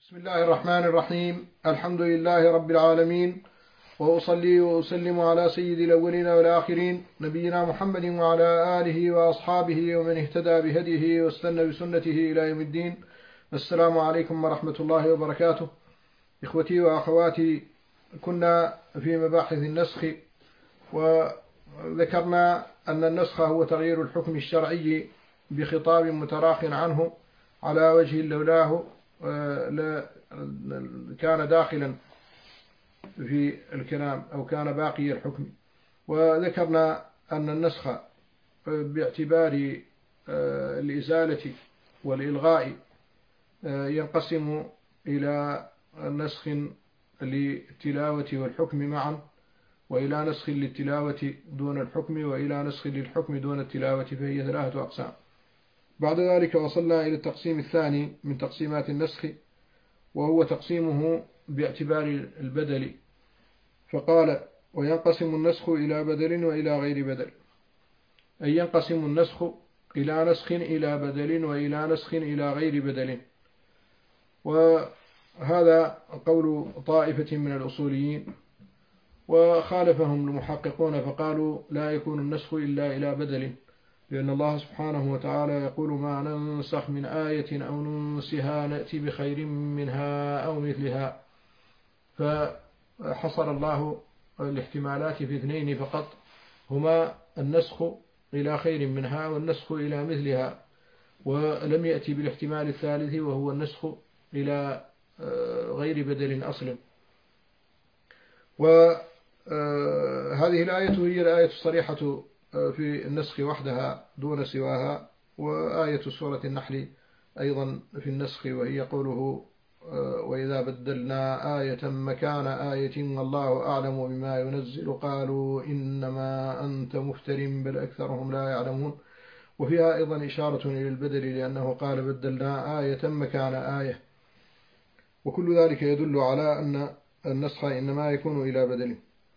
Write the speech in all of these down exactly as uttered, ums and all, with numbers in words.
بسم الله الرحمن الرحيم. الحمد لله رب العالمين، وأصلي وأسلم على سيد الأولين والآخرين نبينا محمد وعلى آله وأصحابه ومن اهتدى بهديه واستنى بسنته إلى يوم الدين. السلام عليكم ورحمة الله وبركاته. إخوتي وأخواتي، كنا في مباحث النسخ، وذكرنا أن النسخ هو تغيير الحكم الشرعي بخطاب متراخ عنه على وجه لولاه كان داخلا في الكلام أو كان باقي الحكم. وذكرنا أن النسخ باعتبار الإزالة والإلغاء ينقسم إلى نسخ للتلاوة والحكم معا، وإلى نسخ للتلاوة دون الحكم، وإلى نسخ للحكم دون التلاوة، فهي ثلاثة أقسام. بعد ذلك وصلنا إلى التقسيم الثاني من تقسيمات النسخ، وهو تقسيمه باعتبار البدل، فقال: وينقسم النسخ إلى بدل وإلى غير بدل، أي ينقسم النسخ إلى نسخ إلى بدل وإلى نسخ إلى غير بدل. وهذا قول طائفة من الأصوليين، وخالفهم المحققون فقالوا: لا يكون النسخ إلا إلى بدل، لأن الله سبحانه وتعالى يقول: ما ننسخ من آية أو ننسها نأتي بخير منها أو مثلها. فحصر الله الاحتمالات في اثنين فقط، هما النسخ إلى خير منها والنسخ إلى مثلها، ولم يأتي بالاحتمال الثالث وهو النسخ إلى غير بدل أصلا. وهذه الآية هي الآية الصريحة في النسخ وحدها دون سواها، وآية سورة النحل أيضا في النسخ، وهي قوله: وإذا بدلنا آية مكان آية والله أعلم بما ينزل قالوا إنما أنت مفتر بل أكثرهم لا يعلمون. وفيها أيضا إشارة إلى البدل، لأنه قال: بدلنا آية مكان آية. وكل ذلك يدل على أن النسخ إنما يكون إلى بدل.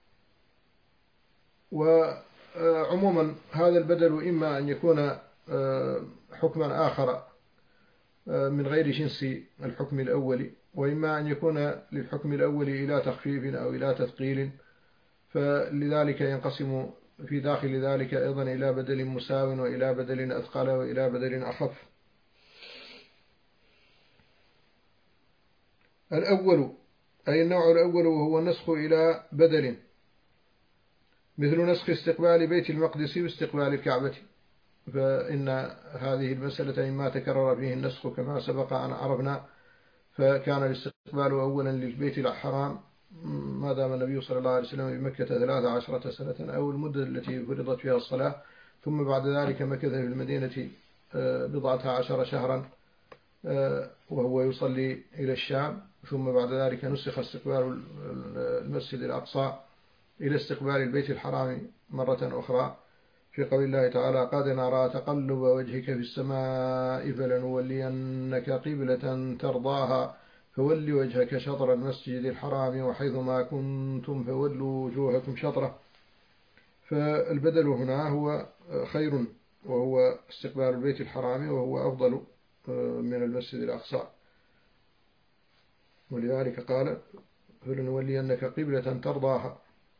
وعموما هذا البدل إما أن يكون حكما آخر من غير جنس الحكم الأول، وإما أن يكون للحكم الأول إلى تخفيف أو إلى تثقيل، فلذلك ينقسم في داخل ذلك أيضا إلى بدل مساو وإلى بدل أثقل وإلى بدل أخف. الأول أي النوع الأول وهو النسخ إلى بدل، مثل نسخ استقبال بيت المقدس واستقبال الكعبة، فإن هذه المسألة إما تكرر فيه النسخ كما سبق أن عرفنا، فكان الاستقبال أولا للبيت الحرام ما دام النبي صلى الله عليه وسلم بمكة ثلاث عشرة سنة، أو المدة التي فرضت فيها الصلاة، ثم بعد ذلك مكث في المدينة بضعة عشر شهرا وهو يصلي إلى الشام، ثم بعد ذلك نسخ استقبال المسجد الأقصى إلى استقبال البيت الحرام مرة أخرى، في قول الله تعالى: قد نرى تقلب وجهك في السماء فلنولينك قبلة ترضاها فول وجهك شطر المسجد الحرام وحيثما كنتم فولوا وجوهكم شطره. فالبدل هنا هو خير، وهو استقبال البيت الحرام، وهو أفضل من المسجد الأقصى، ولذلك قال: فلنولينك قبلة ترضاها.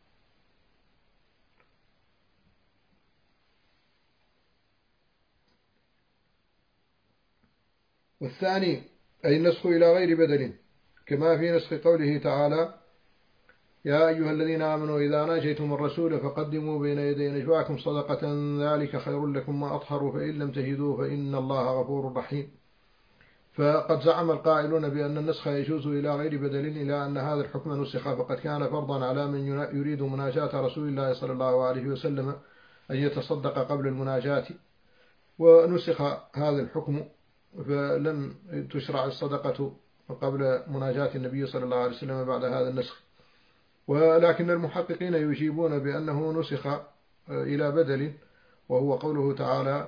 والثاني أي النسخ إلى غير بدل، كما في نسخ قوله تعالى: يا أيها الذين آمنوا إذا ناجيتم الرسول فقدموا بين يدي نجواكم صدقة ذلك خير لكم وأطهر فإن لم تجدوا فإن الله غفور رحيم. فقد زعم القائلون بأن النسخ يجوز إلى غير بدل إلى أن هذا الحكم نسخ، فقد كان فرضا على من يريد مناجاة رسول الله صلى الله عليه وسلم أن يتصدق قبل المناجاة، ونسخ هذا الحكم، فلم تشرع الصدقة قبل مناجاة النبي صلى الله عليه وسلم بعد هذا النسخ. ولكن المحققين يجيبون بأنه نسخ إلى بدل، وهو قوله تعالى: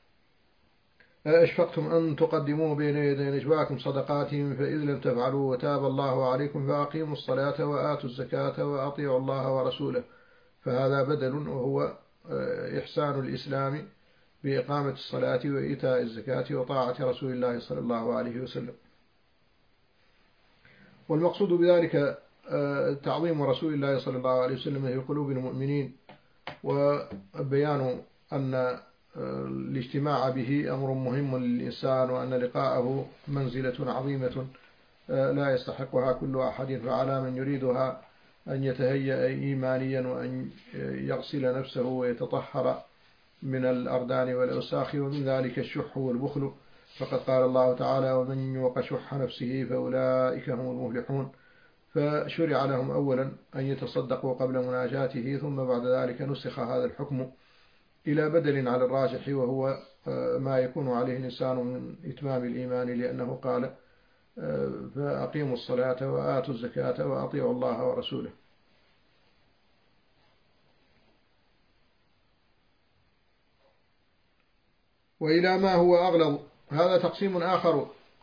أشفقتم أن تقدموا بين يدي نجواكم صدقات فإذ لم تفعلوا وتاب الله عليكم فأقيموا الصلاة وآتوا الزكاة وأطيعوا الله ورسوله. فهذا بدل، وهو إحسان الإسلام بإقامة الصلاة وإيتاء الزكاة وطاعة رسول الله صلى الله عليه وسلم. والمقصود بذلك تعظيم رسول الله صلى الله عليه وسلم في قلوب المؤمنين، وبيان أن الاجتماع به أمر مهم للإنسان، وأن لقاءه منزلة عظيمة لا يستحقها كل أحد، فعلى من يريدها أن يتهيأ إيمانيا وأن يغسل نفسه ويتطهر من الأردان والأوساخ، ومن ذلك الشح والبخل، فقد قال الله تعالى: ومن يوق شح نفسه فأولئك هم المفلحون. فشرع لهم أولا أن يتصدقوا قبل مناجاته، ثم بعد ذلك نسخ هذا الحكم إلى بدل على الراجح، وهو ما يكون عليه الإنسان من إتمام الإيمان، لأنه قال: فأقيموا الصلاة وآتوا الزكاة وأطيعوا الله ورسوله. وإلى ما هو أغلظ، هذا تقسيم آخر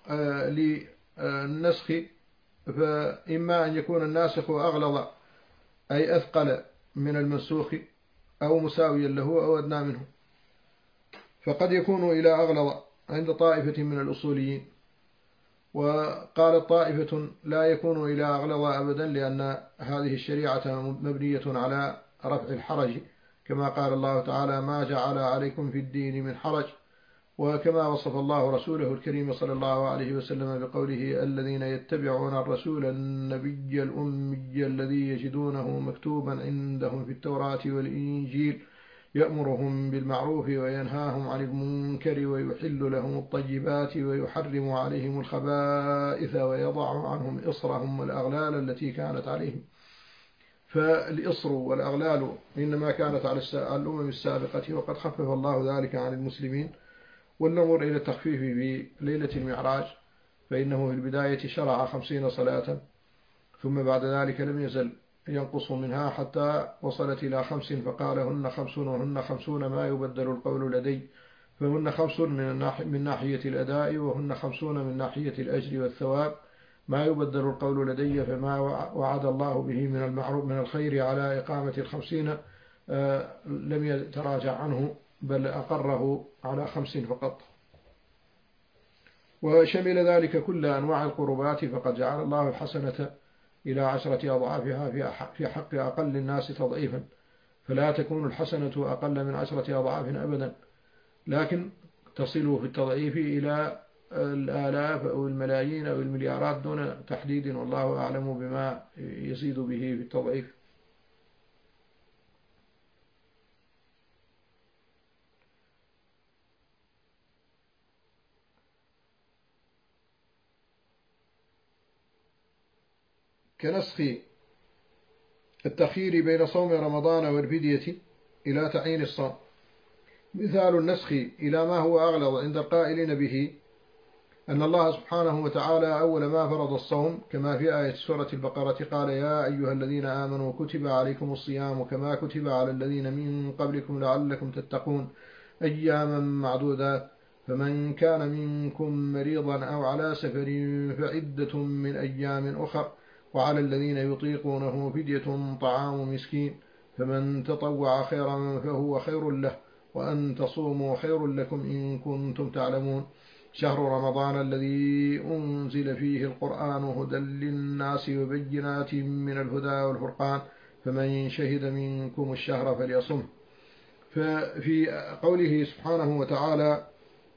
للنسخ، فإما أن يكون الناسخ أغلظ أي أثقل من المنسوخ، أو مساويا له أو أدنى منه. فقد يكون إلى أغلظ عند طائفة من الأصوليين، وقال طائفة لا يكون إلى أغلظ أبدا، لأن هذه الشريعة مبنية على رفع الحرج، كما قال الله تعالى: ما جعل عليكم في الدين من حرج، وكما وصف الله رسوله الكريم صلى الله عليه وسلم بقوله: الذين يتبعون الرسول النبي الأمي الذي يجدونه مكتوبا عندهم في التوراة والإنجيل يأمرهم بالمعروف وينهاهم عن المنكر ويحل لهم الطيبات ويحرم عليهم الخبائث ويضع عنهم إصرهم والأغلال التي كانت عليهم. فالإصر والأغلال إنما كانت على الأمم السابقة، وقد خفف الله ذلك عن المسلمين. والنظر إلى التخفيف في ليلة المعراج، فإنه في البداية شرع خمسين صلاة، ثم بعد ذلك لم يزل ينقص منها حتى وصلت إلى خمس، فقال: هن خمسون وهن خمسون ما يبدل القول لدي، فهن خمس من ناحية الأداء، وهن خمسون من ناحية الأجر والثواب، ما يبدل القول لدي، فما وعد الله به من المعروف من الخير على إقامة الخمسين لم يتراجع عنه، بل أقره على خمس فقط. وشمل ذلك كل أنواع القربات، فقد جعل الله الحسنة إلى عشرة أضعافها في حق أقل الناس تضعيفا، فلا تكون الحسنة أقل من عشرة أضعاف أبدا، لكن تصل في التضعيف إلى الآلاف أو الملايين أو المليارات دون تحديد، والله أعلم بما يزيد به في التضعيف. كنسخ التخيير بين صوم رمضان والفدية إلى تعيين الصوم. مثال النسخ إلى ما هو أغلظ عند القائلين به أن الله سبحانه وتعالى أول ما فرض الصوم، كما في آية سورة البقرة قال: يا أيها الذين آمنوا كتب عليكم الصيام كما كتب على الذين من قبلكم لعلكم تتقون أياما معدودات، فمن كان منكم مريضا أو على سفر فعدة من أيام أخر، وعلى الذين يطيقونه فدية طعام مسكين، فمن تطوع خيرا فهو خير له، وأن تصوموا خير لكم إن كنتم تعلمون. شهر رمضان الذي أنزل فيه القرآن هدى للناس وبينات من الهدى والفرقان، فمن شهد منكم الشهر فليصم. ففي قوله سبحانه وتعالى: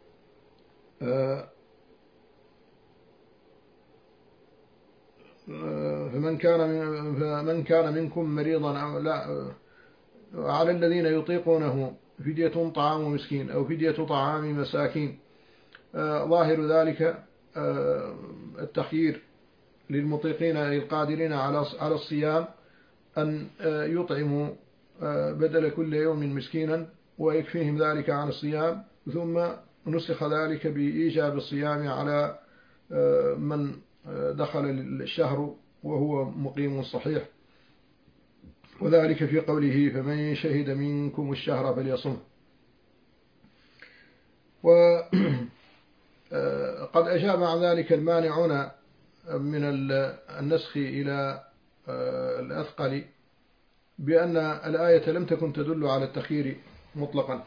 فمن كان فمن كان منكم مريضا أو لا، على الذين يطيقونه فدية طعام مسكين أو فدية طعام مساكين، ظاهر ذلك التخيير للمطيقين القادرين على الصيام أن يطعموا بدل كل يوم مسكينا ويكفيهم ذلك عن الصيام، ثم نسخ ذلك بإيجاب الصيام على من دخل الشهر وهو مقيم صحيح، وذلك في قوله: فمن شهد منكم الشهر فليصم. وقد أجاب عن ذلك المانعون من النسخ إلى الأثقل بأن الآية لم تكن تدل على التخيير مطلقا،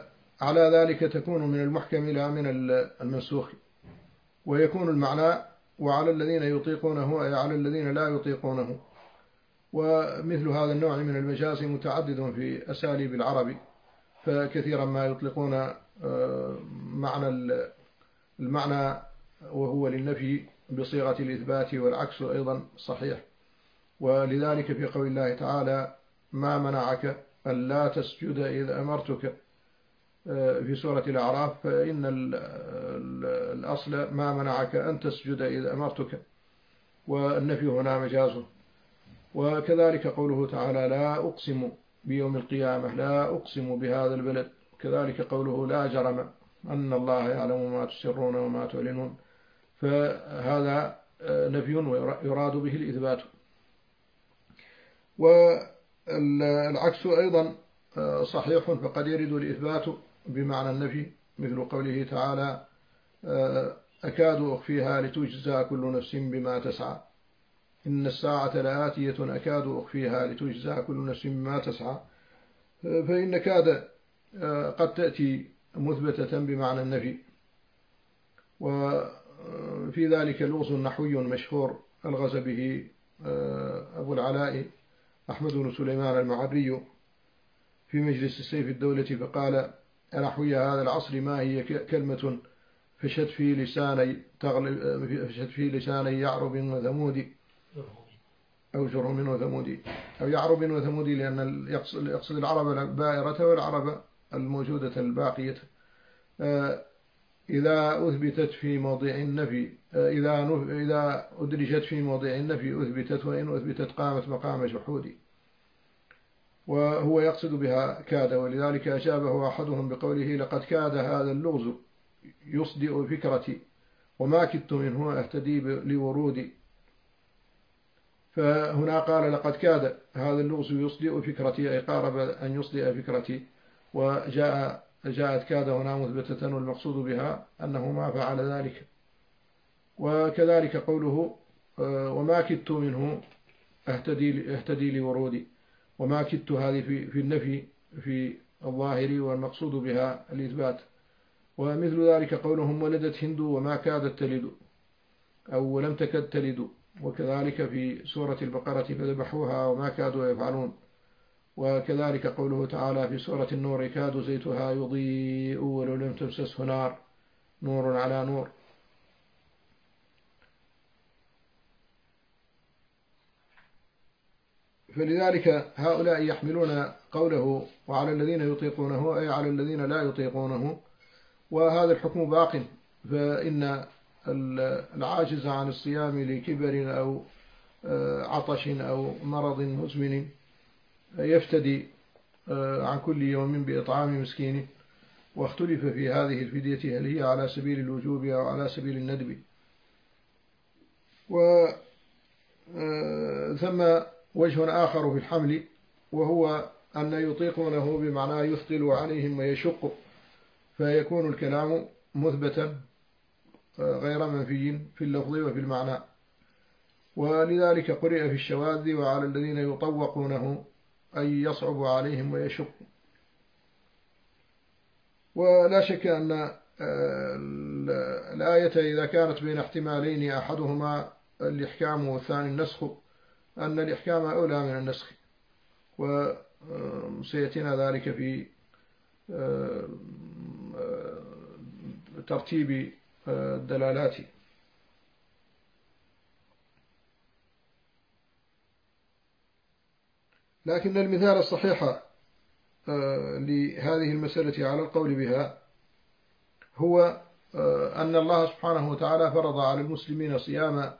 فعلى ذلك تكون من المحكم لا من المنسوخ، ويكون المعنى وعلى الذين يطيقونه أي على الذين لا يطيقونه. ومثل هذا النوع من المجاز متعدد في أساليب العرب، فكثيرا ما يطلقون معنى المعنى وهو للنفي بصيغة الإثبات، والعكس أيضا صحيح. ولذلك في قول الله تعالى ما منعك ألا تسجد إذ أمرتك في سورة الأعراف، فإن الأصل ما منعك أن تسجد إذ أمرتك، والنفي هنا مجازه. وكذلك قوله تعالى لا أقسم بيوم القيامة، لا أقسم بهذا البلد. كذلك قوله لا جرم أن الله يعلم ما تسرون وما تعلنون، فهذا نفي يراد به الإثبات. والعكس أيضا صحيح، فقد يرد الإثبات بمعنى النفي، مثل قوله تعالى أكاد أخفيها لتجزى كل نفس بما تسعى، إن الساعة لآتية أكاد أخفيها لتجزى كل نفس بما تسعى. فإن كاد قد تأتي مثبتة بمعنى النفي. وفي ذلك لغز نحوي مشهور ألغز به أبو العلاء أحمد بن سليمان المعري في مجلس السيف الدولة، فقال نحوي هذا العصر ما هي كلمة فشت في لساني تغلب فشت في لساني يعرب وثمود أو جرهم وثمودي أو يعرب وثمودي، لأن يقصد العرب البائرة والعرب الموجودة الباقية. إذا أثبتت في موضع النفي إذا إذا أدرجت في موضع النفي أثبتت، وإن أثبتت قامت مقام جحود. وهو يقصد بها كاد، ولذلك أجابه أحدهم بقوله لقد كاد هذا اللغز يصدئ فكرتي وما كدت منه أهتدي لورودي. فهنا قال لقد كاد هذا اللغز يصدئ فكرتي، أي قارب أن يصدئ فكرتي، وجاء جاءت كاد هنا مثبتة، والمقصود بها أنه ما فعل ذلك. وكذلك قوله وما كدت منه أهتدي, أهتدي لورودي، وما كدت هذه في, في النفي في الظاهر، والمقصود بها الإثبات. ومثل ذلك قولهم ولدت هند وما كادت تلد أو ولم تكد تلد، وكذلك في سورة البقرة فذبحوها وما كادوا يفعلون. وكذلك قوله تعالى في سورة النور كاد زيتها يضيء ولو لم تمسسه نار، نور على نور. فلذلك هؤلاء يحملون قوله وعلى الذين يطيقونه أي على الذين لا يطيقونه، وهذا الحكم باق. فإن العاجز عن الصيام لكبر أو عطش أو مرض مزمن يفتدي عن كل يوم بإطعام مسكين. واختلف في هذه الفدية هل هي على سبيل الوجوب أو على سبيل الندب. وثم وجه آخر في الحمل، وهو أن يطيقونه بمعنى يثقل عليهم ويشق، فيكون الكلام مثبتا غير منفي في اللفظ وفي المعنى. ولذلك قرئ في الشواذ وعلى الذين يطوقونه أي يصعب عليهم ويشق. ولا شك أن الآية إذا كانت بين احتمالين أحدهما الإحكام والثاني النسخ، أن الإحكام أولى من النسخ، وسيأتينا ذلك في ترتيب الدلالات. لكن المثال الصحيح لهذه المسألة على القول بها هو أن الله سبحانه وتعالى فرض على المسلمين صيام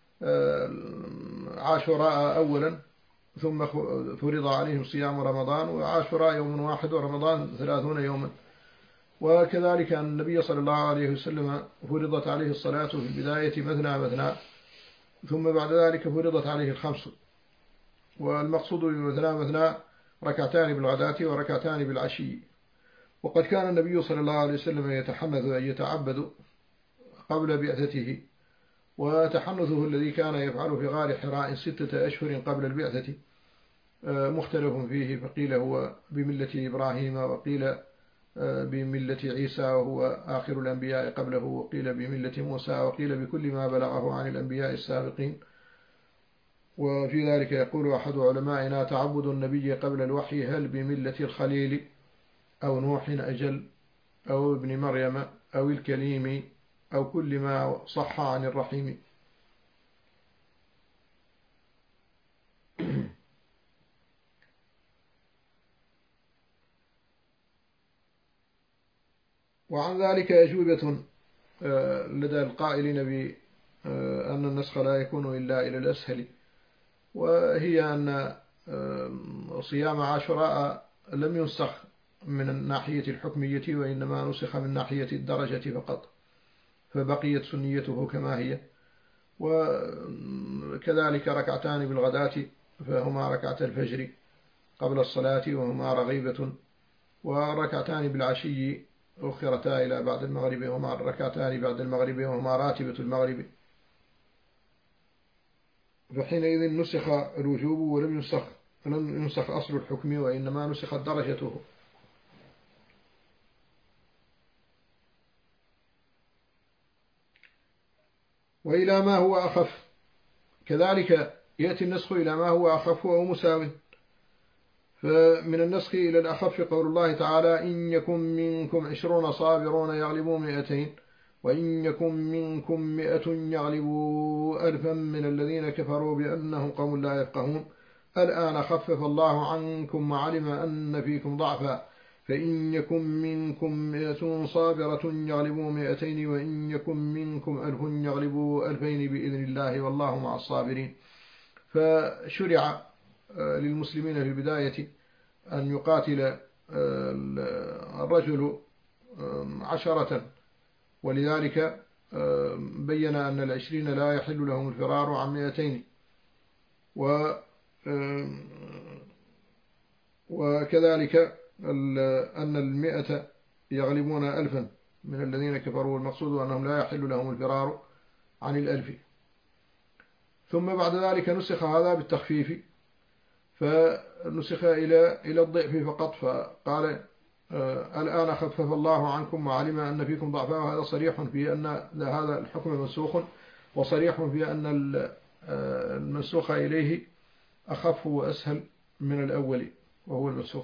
عاشوراء أولا، ثم فرض عليهم صيام رمضان، وعاشوراء يوم واحد ورمضان ثلاثون يوما. وكذلك أن النبي صلى الله عليه وسلم فرضت عليه الصلاة في البداية مثنى مثنى، ثم بعد ذلك فرضت عليه الخمس. والمقصود بمثنى مثنى ركعتان بالغداة وركعتان بالعشي. وقد كان النبي صلى الله عليه وسلم يتحنث أن يتعبد قبل بعثته، وتحنثه الذي كان يفعله في غار حراء ستة أشهر قبل البعثة مختلف فيه، فقيل هو بملة إبراهيم، وقيل بملة عيسى وهو آخر الأنبياء قبله، وقيل بملة موسى، وقيل بكل ما بلغه عن الأنبياء السابقين. وفي ذلك يقول أحد علمائنا: تعبد النبي قبل الوحي هل بملة الخليل أو نوح أجل أو ابن مريم أو الكليم أو كل ما صح عن الرحيم. وعن ذلك أجوبة لدى القائلين بأن النسخ لا يكون إلا إلى الأسهل، وهي أن صيام عاشوراء لم ينسخ من الناحية الحكمية، وإنما نسخ من ناحية الدرجة فقط، فبقيت سنيته كما هي. وكذلك ركعتان بالغداة فهما ركعة الفجر قبل الصلاة وهما رغيبة، وركعتان بالعشي أخرتا إلى بعد المغرب وهما ركعتان بعد المغرب وهما راتبة المغرب. فحينئذ نسخ الوجوب ولم ينسخ لم ينسخ أصل الحكم، وإنما نسخت درجته. وإلى ما هو أخف كذلك يأتي النسخ إلى ما هو أخف أو مساو. فمن النسخ إلى الأخف قول الله تعالى: إن يكن منكم عشرون صابرون يغلبوا مئتين وإن يكن منكم مئة يغلبوا ألفا من الذين كفروا بأنهم قوم لا يفقهون. الآن خفف الله عنكم وعلم أن فيكم ضعفا فإن يكن منكم مئة صابرة يغلبوا مئتين وإن يكن منكم ألف يغلبوا ألفين بإذن الله والله مع الصابرين. فشرع للمسلمين في البداية أن يقاتل الرجل عشرة، ولذلك بين أن العشرين لا يحل لهم الفرار عن مئتين، وكذلك أن المئة يغلبون ألفا من الذين كفروا، المقصود أنهم لا يحل لهم الفرار عن الألف. ثم بعد ذلك نسخ هذا بالتخفيف، فنسخ إلى إلى الضعف فقط، فقال الآن خفف الله عنكم وعلم أن فيكم ضعفا، وهذا صريح في أن هذا الحكم منسوخ، وصريح في أن المنسوخ إليه أخف وأسهل من الأول وهو المنسوخ.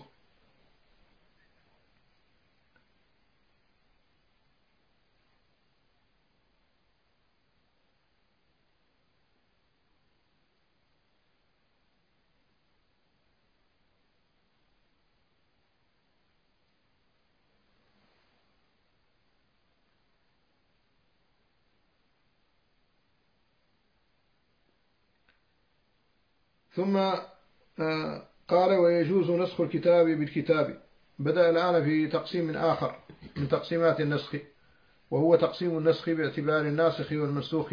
ثم قال: ويجوز نسخ الكتاب بالكتاب. بدأ الآن في تقسيم آخر من تقسيمات النسخ، وهو تقسيم النسخ باعتبار الناسخ والمنسوخ.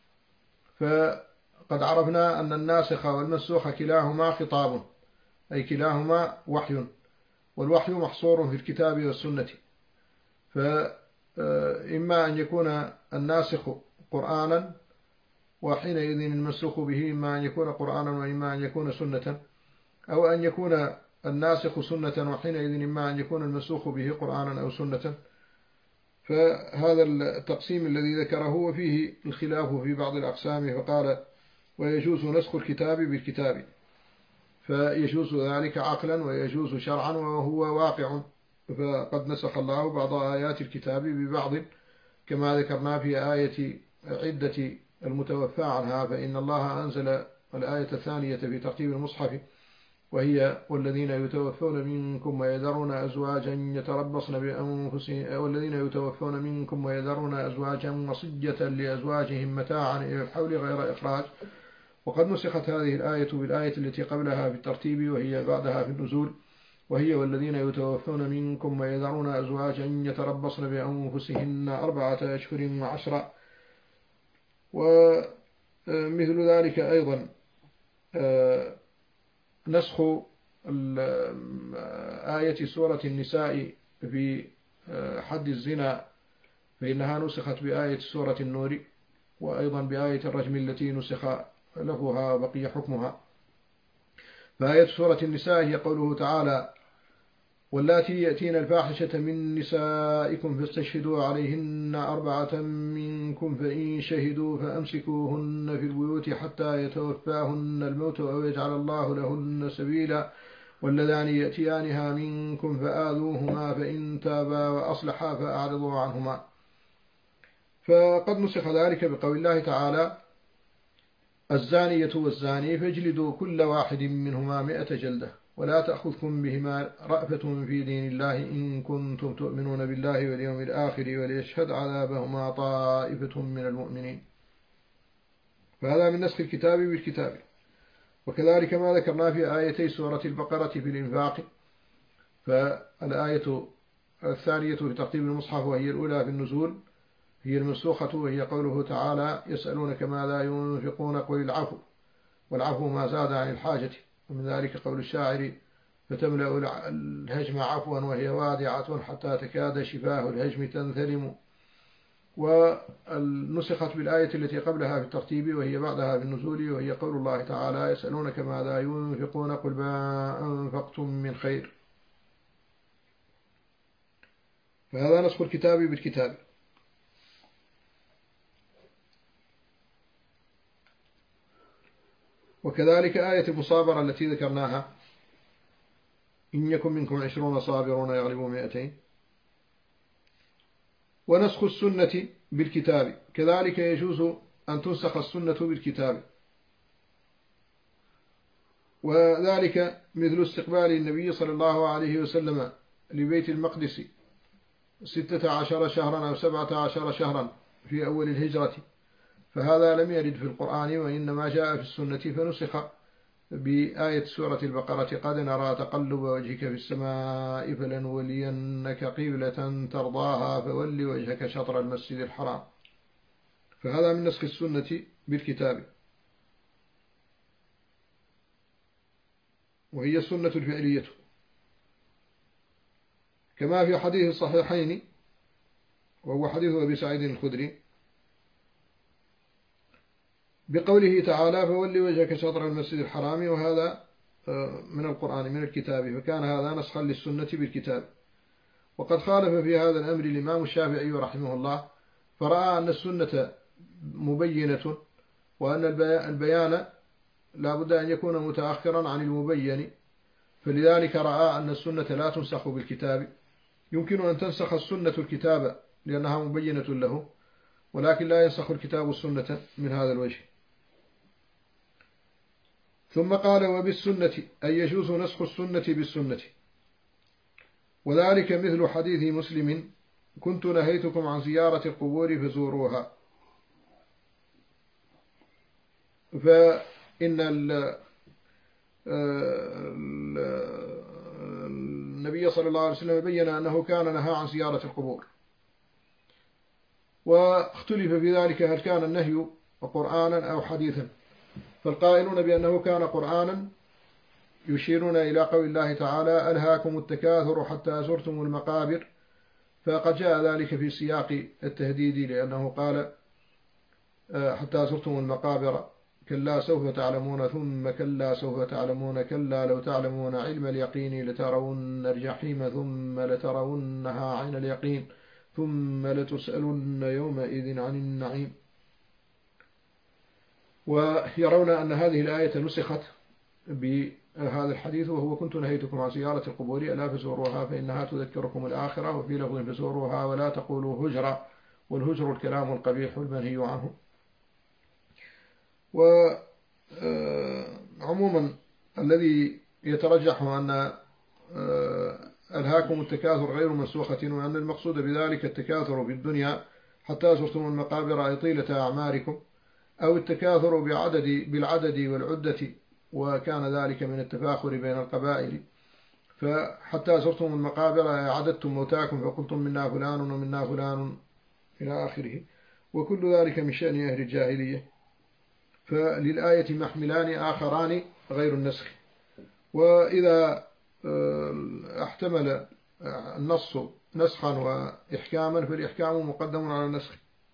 فقد عرفنا أن الناسخ والمنسوخ كلاهما خطاب، أي كلاهما وحي، والوحي محصور في الكتاب والسنة. فإما أن يكون الناسخ قرآنا، وحينئذ المنسوخ به إما أن يكون قرآنا وإما أن يكون سنة، أو أن يكون الناسخ سنة، وحينئذ إما أن يكون المنسوخ به قرآنا أو سنة. فهذا التقسيم الذي ذكره وفيه الخلاف في بعض الأقسام، فقال: ويجوز نسخ الكتاب بالكتاب، فيجوز ذلك عقلا ويجوز شرعا وهو واقع. فقد نسخ الله بعض آيات الكتاب ببعض، كما ذكرنا في آية عدة المتوفى عنها، فإن الله أنزل الآية الثانية في ترتيب المصحف، وهي: والذين يتوفون منكم ويذرون أزواجا يتربصن بأنفسهن والذين يتوفون منكم ويذرون أزواجا وصية لأزواجهم متاعا إلى الحول غير إخراج. وقد نسخت هذه الآية بالآية التي قبلها في الترتيب وهي بعدها في النزول، وهي: والذين يتوفون منكم ويذرون أزواجا يتربصن بأنفسهن أربعة أشهر وعشرا. ومثل ذلك أيضا نسخ آية سورة النساء في حد الزنا، فإنها نسخت بآية سورة النور، وأيضا بآية الرجم التي نسخ لفظها وبقي حكمها. فآية سورة النساء هي قوله تعالى: واللاتي يأتين الفاحشة من نسائكم فاستشهدوا عليهن أربعة منكم فإن شهدوا فأمسكوهن في البيوت حتى يتوفاهن الموت أو يجعل الله لهن سبيلا واللذان يأتيانها منكم فآذوهما فإن تابا وأصلحا فأعرضوا عنهما. فقد نسخ ذلك بقول الله تعالى: الزانية والزاني فاجلدوا كل واحد منهما مئة جلدة ولا تأخذكم بهما رأفة في دين الله إن كنتم تؤمنون بالله واليوم الآخر وليشهد عذابهما طائفة من المؤمنين. فهذا من نسخ الكتاب بالكتاب. وكذلك ما ذكرنا في آيتي سورة البقرة في الإنفاق، فالآية الثانية في ترتيب المصحف وهي الأولى في النزول هي المنسوخة، وهي قوله تعالى: يسألونك ماذا ينفقون قل العفو والعفو ما زاد عن الحاجة. ومن ذلك قول الشاعر: فتملأ الهجم عفوا وهي وادعة حتى تكاد شفاه الهجم تنثلم. والنسخت بالآية التي قبلها في الترتيب وهي بعدها في النزول، وهي قول الله تعالى: يسألونك ماذا ينفقون قل ما أنفقتم من خير. فهذا نسخ الكتاب بالكتاب. وكذلك آية المصابرة التي ذكرناها: إن يكن منكم عشرون صابرون يغلبوا مئتين. ونسخ السنة بالكتاب كذلك يجوز أن تنسخ السنة بالكتاب، وذلك مثل استقبال النبي صلى الله عليه وسلم لبيت المقدس ستة عشر شهرا أو سبعة عشر شهرا في أول الهجرة، فهذا لم يرد في القرآن وإنما جاء في السنة فنسخ بآية سورة البقرة: قد نرى تقلب وجهك في السماء فلنولينك قبلة ترضاها فول وجهك شطر المسجد الحرام. فهذا من نسخ السنة بالكتاب، وهي السنة الفعلية، كما في حديث الصحيحين وهو حديث أبي سعيد الخدري بقوله تعالى: فول وجهك شطر المسجد الحرام، وهذا من القرآن من الكتاب، فكان هذا نسخا للسنة بالكتاب. وقد خالف في هذا الأمر الإمام الشافعي رحمه الله، فرأى أن السنة مبينة وأن البيان لا بد أن يكون متأخرا عن المبين، فلذلك رأى أن السنة لا تنسخ بالكتاب. يمكن أن تنسخ السنة الكتاب لأنها مبينة له، ولكن لا ينسخ الكتاب السنة من هذا الوجه. ثم قال: وبالسنة أي يجوز نسخ السنة بالسنة، وذلك مثل حديث مسلم: كنت نهيتكم عن زيارة القبور فزوروها. فإن النبي صلى الله عليه وسلم بين أنه كان نهى عن زيارة القبور، واختلف في ذلك هل كان النهي قرآنا أو حديثا. فالقائلون بأنه كان قرآنا يشيرون إلى قول الله تعالى: ألهاكم التكاثر حتى زرتم المقابر، فقد جاء ذلك في سياق التهديد، لأنه قال: حتى زرتم المقابر كلا سوف تعلمون ثم كلا سوف تعلمون كلا لو تعلمون علم اليقين لترون الجحيم ثم لترونها عين اليقين ثم لتسألن يومئذ عن النعيم. ويرون أن هذه الآية نسخت بهذا الحديث، وهو: كنت نهيتكم عن زيارة القبور ألا فزوروها فإنها تذكركم الآخرة، وفي لفظ فزوروها ولا تقولوا هجرة، والهجر الكلام القبيح المنهي عنه. وعموما الذي يترجح أن ألهاكم التكاثر غير منسوخة، وأن المقصود بذلك التكاثر في الدنيا حتى زرتم المقابر أي طيلة أعماركم، أو التكاثر بعدد بالعدد والعدة، وكان ذلك من التفاخر بين القبائل. فحتى زرتم المقابر عددتم موتاكم فقلتم منا فلان ومنا فلان إلى آخره، وكل ذلك من شأن أهل الجاهلية. فللآية محملان آخران غير النسخ، وإذا احتمل النص نسخا وإحكاما فالإحكام مقدم على النسخ،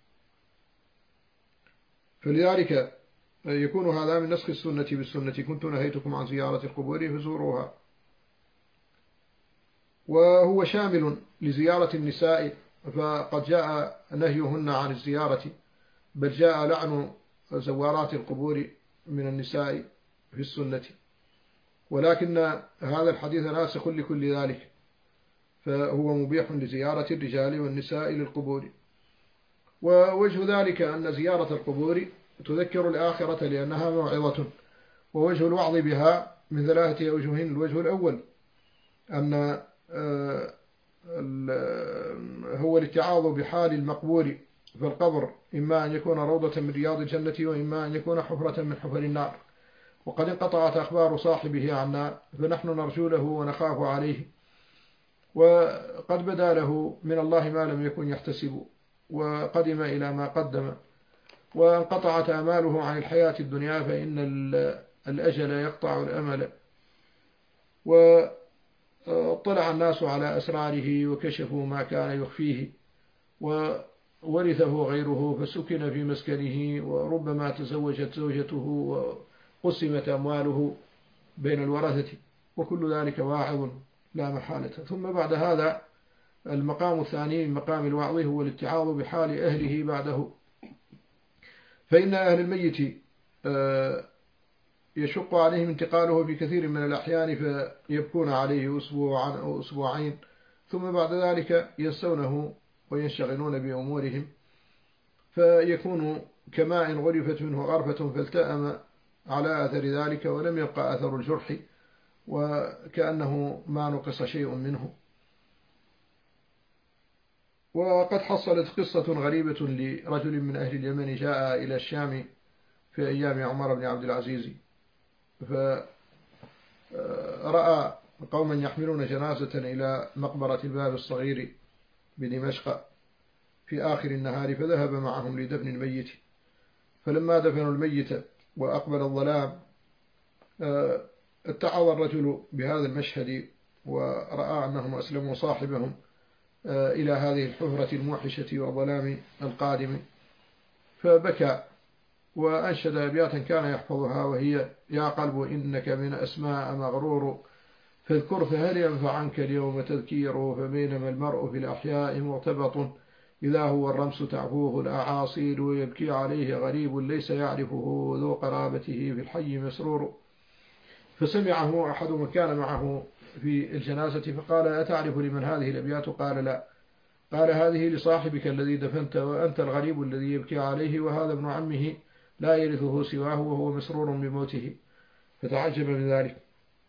فلذلك يكون هذا من نسخ السنة بالسنة: كنت نهيتكم عن زيارة القبور فزوروها. وهو شامل لزيارة النساء، فقد جاء نهيهن عن الزيارة، بل جاء لعن زوارات القبور من النساء في السنة، ولكن هذا الحديث ناسخ لكل ذلك، فهو مبيح لزيارة الرجال والنساء للقبور. ووجه ذلك أن زيارة القبور تذكر الآخرة لأنها موعظة، ووجه الوعظ بها من ثلاثة أوجه. الوجه الأول أن هو الاتعاظ بحال المقبور، فالقبر إما أن يكون روضة من رياض الجنة، وإما أن يكون حفرة من حفر النار، وقد انقطعت أخبار صاحبه عنا، فنحن نرجو له ونخاف عليه، وقد بدا له من الله ما لم يكن يحتسب، وقدم إلى ما قدم، وانقطعت آماله عن الحياة الدنيا، فإن الأجل يقطع الأمل. واطلع الناس على أسراره وكشفوا ما كان يخفيه، وورثه غيره فسكن في مسكنه، وربما تزوجت زوجته وقسمت أمواله بين الورثة، وكل ذلك واعظ لا محالة. ثم بعد هذا المقام الثاني من مقام الوعظ هو الاتعاظ بحال أهله بعده، فإن أهل الميت يشق عليهم انتقاله في كثير من الأحيان، فيبكون عليه أسبوعا أو أسبوعين، ثم بعد ذلك ينسونه وينشغلون بأمورهم، فيكون كماء غرفت منه غرفة فالتأم على أثر ذلك، ولم يبقى أثر الجرح، وكأنه ما نقص شيء منه. وقد حصلت قصة غريبة لرجل من أهل اليمن جاء إلى الشام في أيام عمر بن عبد العزيز، فرأى قوما يحملون جنازة إلى مقبرة الباب الصغير بدمشق في آخر النهار، فذهب معهم لدفن الميت. فلما دفنوا الميت وأقبل الظلام اتعظ الرجل بهذا المشهد، ورأى أنهم أسلموا صاحبهم إلى هذه الحفرة الموحشة والظلام القادم، فبكى وأنشد أبياتا كان يحفظها، وهي: يا قلب إنك من أسماء مغرور، فاذكر فهل ينفع عنك اليوم تذكيره، فبينما المرء في الأحياء مرتبط، إذا هو الرمس تعفوه الأعاصير، ويبكي عليه غريب ليس يعرفه ذو قرابته في الحي مسرور. فسمعه أحد من كان معه في الجنازة فقال: أتعرف لمن هذه الأبيات؟ قال: لا. قال: هذه لصاحبك الذي دفنت، وأنت الغريب الذي يبكي عليه، وهذا ابن عمه لا يرثه سواه، وهو مسرور بموته. فتعجب من ذلك.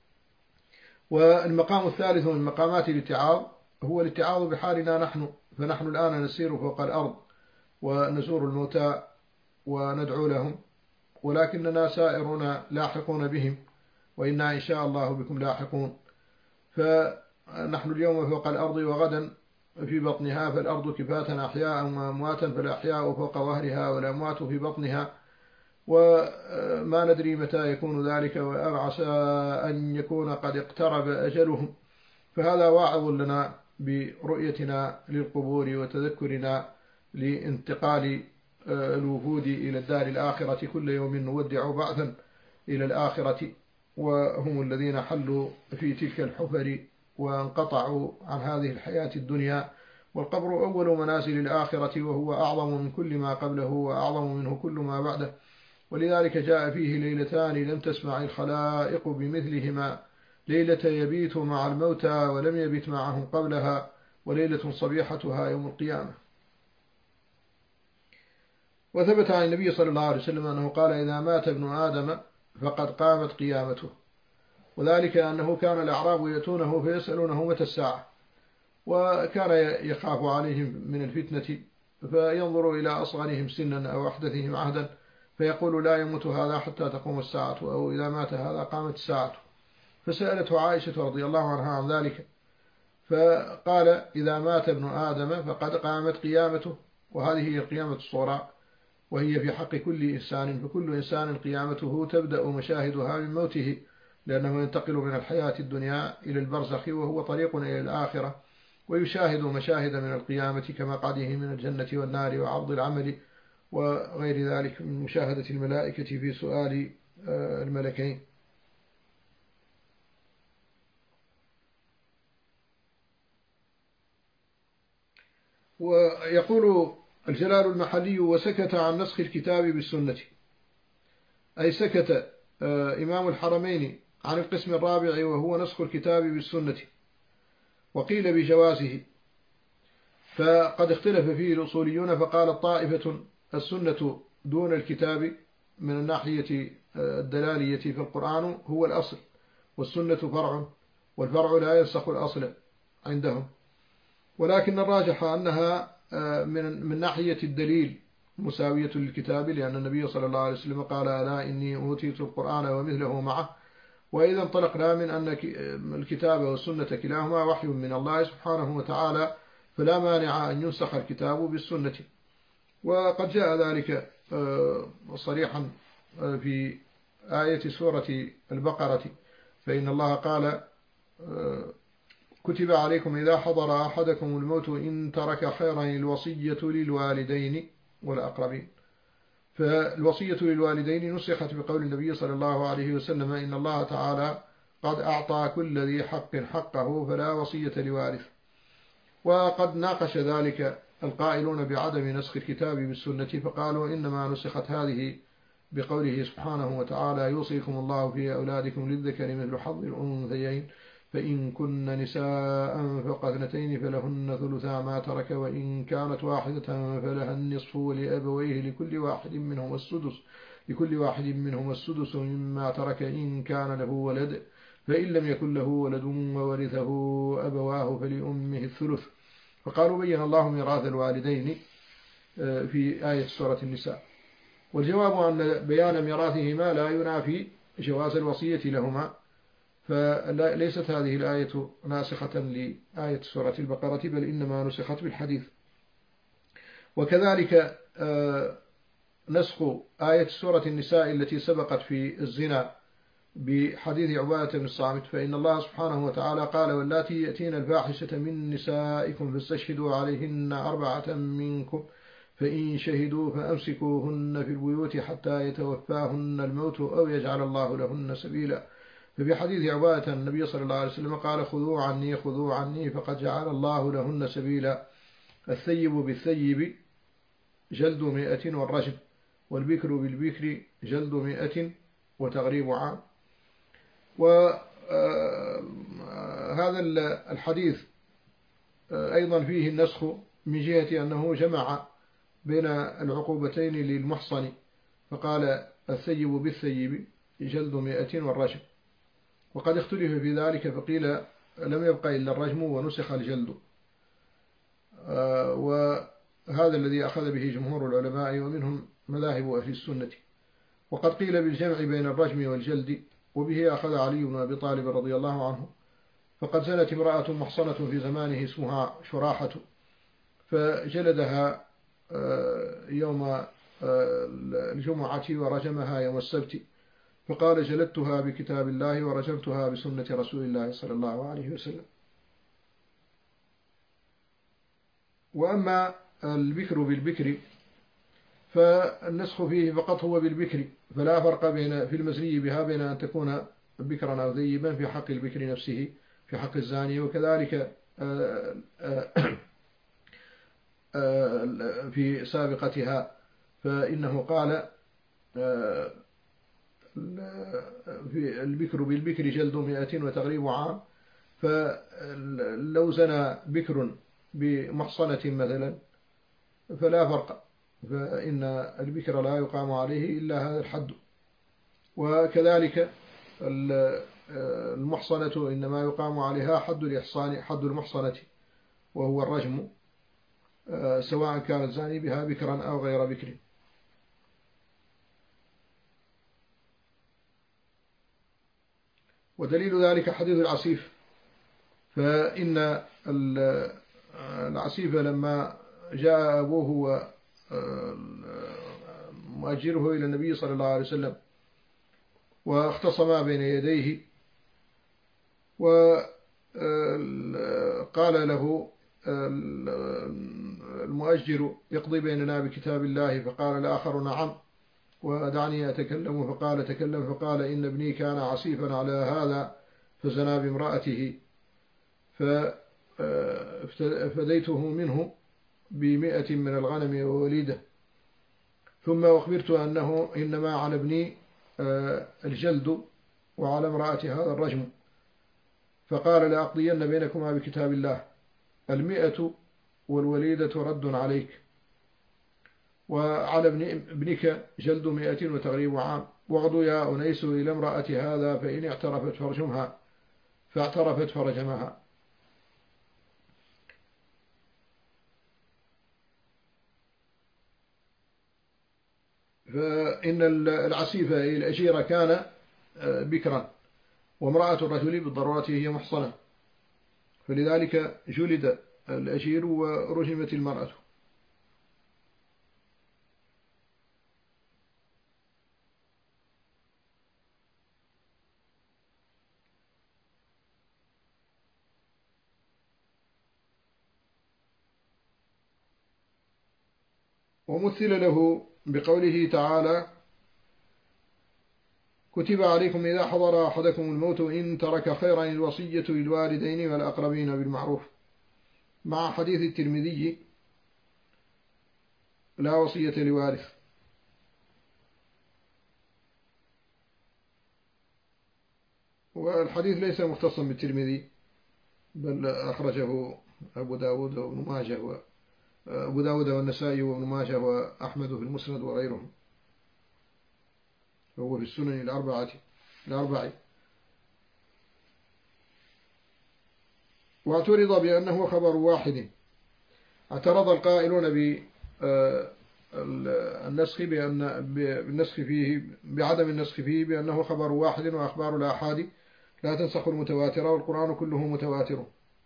والمقام الثالث من مقامات الاتعاظ هو الاتعاظ بحالنا نحن، فنحن الآن نسير فوق الأرض ونزور الموتى وندعو لهم، ولكننا سائرون لاحقون بهم، وإنا إن شاء الله بكم لاحقون. فنحن اليوم فوق الأرض وغدا في بطنها، فالأرض كفاة أحياء وأمواتا، فالأحياء فوق ظهرها والأموات في بطنها، وما ندري متى يكون ذلك، وأعسى أن يكون قد اقترب أجلهم. فهذا واعظ لنا برؤيتنا للقبور وتذكرنا لانتقال الوفود إلى الدار الآخرة، كل يوم نودع بعثا إلى الآخرة، وهم الذين حلوا في تلك الحفر وانقطعوا عن هذه الحياة الدنيا. والقبر أول منازل الآخرة، وهو أعظم من كل ما قبله، وأعظم منه كل ما بعده، ولذلك جاء فيه ليلتان لم تسمع الخلائق بمثلهما: ليلة يبيت مع الموتى ولم يبت معهم قبلها، وليلة صبيحتها يوم القيامة. وثبت عن النبي صلى الله عليه وسلم أنه قال: إذا مات ابن آدم فقد قامت قيامته، وذلك أنه كان الأعراب يأتونه فيسألونه متى الساعة، وكان يخاف عليهم من الفتنة، فينظر إلى أصغرهم سنا أو أحدثهم عهدا فيقول: لا يموت هذا حتى تقوم الساعة، أو إذا مات هذا قامت الساعة. فسألته عائشة رضي الله عنها عن ذلك، فقال: إذا مات ابن آدم فقد قامت قيامته. وهذه هي القيامة الصغرى، وهي في حق كل إنسان، فكل إنسان قيامته تبدأ مشاهدها من موته، لأنه ينتقل من الحياة الدنيا إلى البرزخ، وهو طريق إلى الآخرة، ويشاهد مشاهد من القيامة كمقعده من الجنة والنار وعرض العمل وغير ذلك من مشاهدة الملائكة في سؤال الملكين. ويقول الجلال المحلي: وسكت عن نسخ الكتاب بالسنة، أي سكت إمام الحرمين عن القسم الرابع وهو نسخ الكتاب بالسنة، وقيل بجوازه، فقد اختلف فيه الأصوليون، فقال الطائفة: السنة دون الكتاب من الناحية الدلالية، فالقرآن هو الأصل والسنة فرع، والفرع لا ينسخ الأصل عندهم، ولكن الراجح أنها من من ناحية الدليل مساوية للكتاب، لأن النبي صلى الله عليه وسلم قال: ألا إني أوتيت القرآن ومثله معه. وإذا انطلقنا من أن الكتاب والسنة كلاهما وحي من الله سبحانه وتعالى، فلا مانع أن ينسخ الكتاب بالسنة. وقد جاء ذلك صريحا في آية سورة البقرة: فإن الله قال: كتب عليكم إذا حضر أحدكم الموت إن ترك خيرا الوصية للوالدين والأقربين. فالوصية للوالدين نسخت بقول النبي صلى الله عليه وسلم: إن الله تعالى قد أعطى كل ذي حق حقه فلا وصية لوارث. وقد ناقش ذلك القائلون بعدم نسخ الكتاب بالسنة، فقالوا: إنما نسخت هذه بقوله سبحانه وتعالى: يوصيكم الله في أولادكم للذكر مثل حظ الأنثيين، فإن كن نساء فوق اثنتين فلهن ثلثا ما ترك، وإن كانت واحدة فلها النصف، ولأبويه لكل واحد منهم السدس لكل واحد منهم السدس مما ترك إن كان له ولد، فإن لم يكن له ولد وورثه أبواه فلأمه الثلث. فقالوا: بين الله ميراث الوالدين في آية سورة النساء. والجواب أن بيان ميراثهما لا ينافي جواز الوصية لهما، فليست هذه الآية ناسخة لآية سورة البقرة، بل إنما نسخت بالحديث. وكذلك نسخ آية سورة النساء التي سبقت في الزنا بحديث عبادة بن الصامت: فإن الله سبحانه وتعالى قال: واللاتي يأتين الفاحشة من نسائكم فاستشهدوا عليهن أربعة منكم، فإن شهدوا فأمسكوهن في البيوت حتى يتوفاهن الموت أو يجعل الله لهن سبيلا. ففي حديث عبادة النبي صلى الله عليه وسلم قال: خذوا عني خذوا عني فقد جعل الله لهن سبيلا. الثيب بالثيب جلد مئة والرجم، والبكر بالبكر جلد مئة وتغريب عام. وهذا الحديث أيضا فيه النسخ من جهة أنه جمع بين العقوبتين للمحصن، فقال: الثيب بالثيب جلد مئة والرجم. وقد اختلف في ذلك، فقيل: لم يبقى إلا الرجم ونسخ الجلد. وهذا الذي أخذ به جمهور العلماء ومنهم مذاهب أهل السنة. وقد قيل بالجمع بين الرجم والجلد، وبه أخذ علي بن أبي طالب رضي الله عنه، فقد زنت امرأة محصنة في زمانه اسمها شراحة، فجلدها يوم الجمعة ورجمها يوم السبت، فقال: جلدتها بكتاب الله ورجمتها بسنة رسول الله صلى الله عليه وسلم. وأما البكر بالبكر فالنسخ فيه فقط هو بالبكر، فلا فرق بين في المزني بها بين أن تكون بكرا أو ذيبا في حق البكر نفسه في حق الزاني، وكذلك في سابقتها، فإنه قال: في البكر بالبكر جلد مئة وتغريب عام. فلو زنى بكر بمحصنة مثلا فلا فرق، فإن البكر لا يقام عليه إلا هذا الحد. وكذلك المحصنة إنما يقام عليها حد الإحصان حد المحصنة وهو الرجم، سواء كان الزاني بها بكرا أو غير بكر. ودليل ذلك حديث العسيف، فإن العسيف لما جاء أبوه ومؤجره إلى النبي صلى الله عليه وسلم واختصما بين يديه، وقال له المؤجر: يقضي بيننا بكتاب الله. فقال الآخر: نعم، ودعني أتكلم. فقال: تكلم. فقال: إن ابني كان عسيفا على هذا فزنى بامرأته، ففديته منه بمئة من الغنم ووليدة. ثم أخبرت أنه إنما على ابني الجلد وعلى امرأة هذا الرجم، فقال لأقضين بينكما بكتاب الله، المئة والوليدة رد عليك، وعلى ابنك جلد مئة وتغريب عام، واغدو يا أنيس إلى امرأة هذا فإن اعترفت فرجمها، فاعترفت فرجمها. فإن العسيفة الأجيرة كان بكرا، وامرأة الرجل بالضرورة هي محصنة، فلذلك جلد الأجير ورجمت المرأة. ومثل له بقوله تعالى: كتب عليكم إذا حضر أحدكم الموت إن ترك خيرا الوصية للوالدين والأقربين بالمعروف، مع حديث الترمذي: لا وصية لوارث. والحديث ليس مختصا بالترمذي، بل أخرجه أبو داود وابن ماجه، أبو داود والنسائي وابن ماجه وأحمد في المسند وغيرهم، وهو في السنن الأربعة الأربع. واعترض بأنه خبر واحد. اعترض القائلون بالنسخ بأن بالنسخ فيه بعدم النسخ فيه بأنه خبر واحد، وأخبار الآحاد لا تنسخ المتواترة، والقرآن كله متواتر.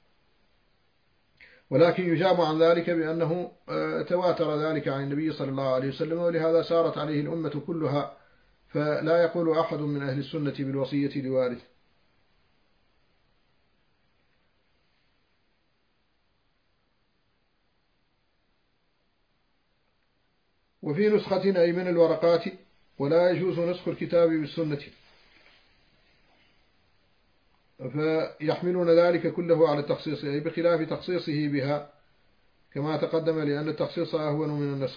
ولكن يجاب عن ذلك بأنه تواتر ذلك عن النبي صلى الله عليه وسلم، ولهذا سارت عليه الأمة كلها، فلا يقول أحد من أهل السنة بالوصية لوارث. وفي نسخة أي من الورقات: ولا يجوز نسخ الكتاب بالسنة، فيحملون ذلك كله على التخصيص، أي بخلاف تخصيصه بها كما تقدم، لأن التخصيص أهون من النسخ.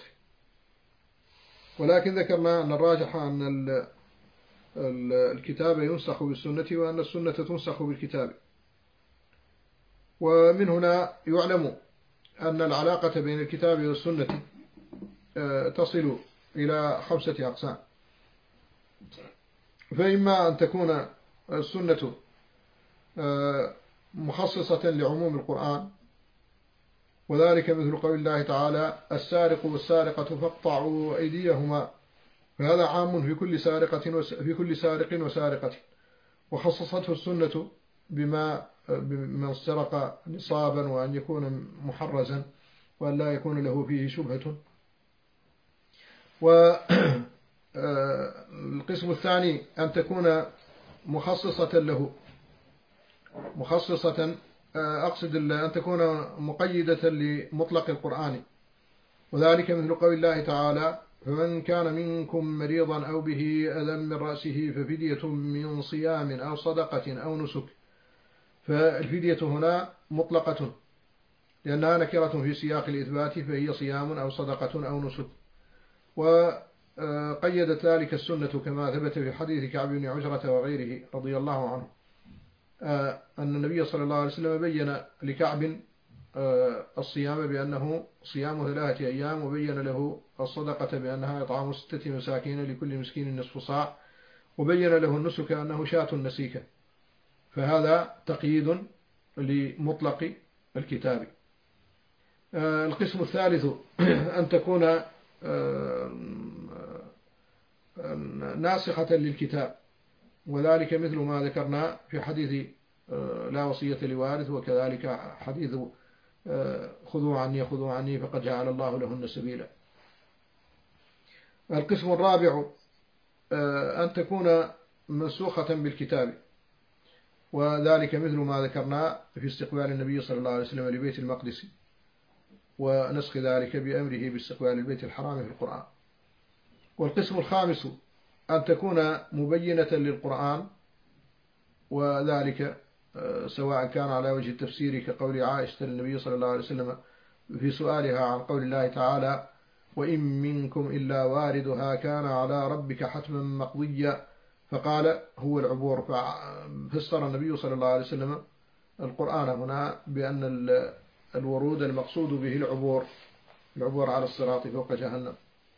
ولكن ذكرنا أن الراجح أن الكتاب ينسخ بالسنة، وأن السنة تنسخ بالكتاب. ومن هنا يعلم أن العلاقة بين الكتاب والسنة تصل إلى خمسة أقسام. فإما أن تكون السنة مخصصة لعموم القرآن، وذلك مثل قول الله تعالى: السارق والسارقة فاقطعوا أيديهما، فهذا عام في كل سارقة في كل سارق وسارقة، وخصصته السنة بما من سرق نصابا، وأن يكون محرزا، وأن لا يكون له فيه شبهة. والقسم الثاني أن تكون مخصصة له، مخصصة أقصد أن تكون مقيدة لمطلق القرآن، وذلك مثل قول الله تعالى: فمن كان منكم مريضا أو به أذى من رأسه ففدية من صيام أو صدقة أو نسك. فالفدية هنا مطلقة لأنها نكرة في سياق الإثبات، فهي صيام أو صدقة أو نسك. وقيدت ذلك السنة كما ثبت في حديث كعب بن عجرة وغيره رضي الله عنه، أن النبي صلى الله عليه وسلم بين لكعب الصيام بأنه صيام ثلاثة أيام، وبين له الصدقة بأنها إطعام ستة مساكين لكل مسكين نصف صاع، وبين له النسك أنه شاة نسيكة. فهذا تقييد لمطلق الكتاب. القسم الثالث أن تكون ناسخة للكتاب، وذلك مثل ما ذكرنا في حديث لا وصية لوارث، وكذلك حديث خذوا عني خذوا عني فقد جعل الله لهن سبيلا. القسم الرابع أن تكون منسوخة بالكتاب، وذلك مثل ما ذكرنا في استقبال النبي صلى الله عليه وسلم لبيت المقدس، ونسخ ذلك بأمره باستقبال البيت الحرام في القرآن. والقسم الخامس أن تكون مبينة للقرآن، وذلك سواء كان على وجه التفسير كقول عائشة للنبي صلى الله عليه وسلم: في سؤالها عن قول الله تعالى وإن منكم إلا واردها كان على ربك حتما مقضيا، فقال هو العبور. ففسر النبي صلى الله عليه وسلم القرآن هنا بأن الورود المقصود به العبور، العبور على الصراط فوق جهنم.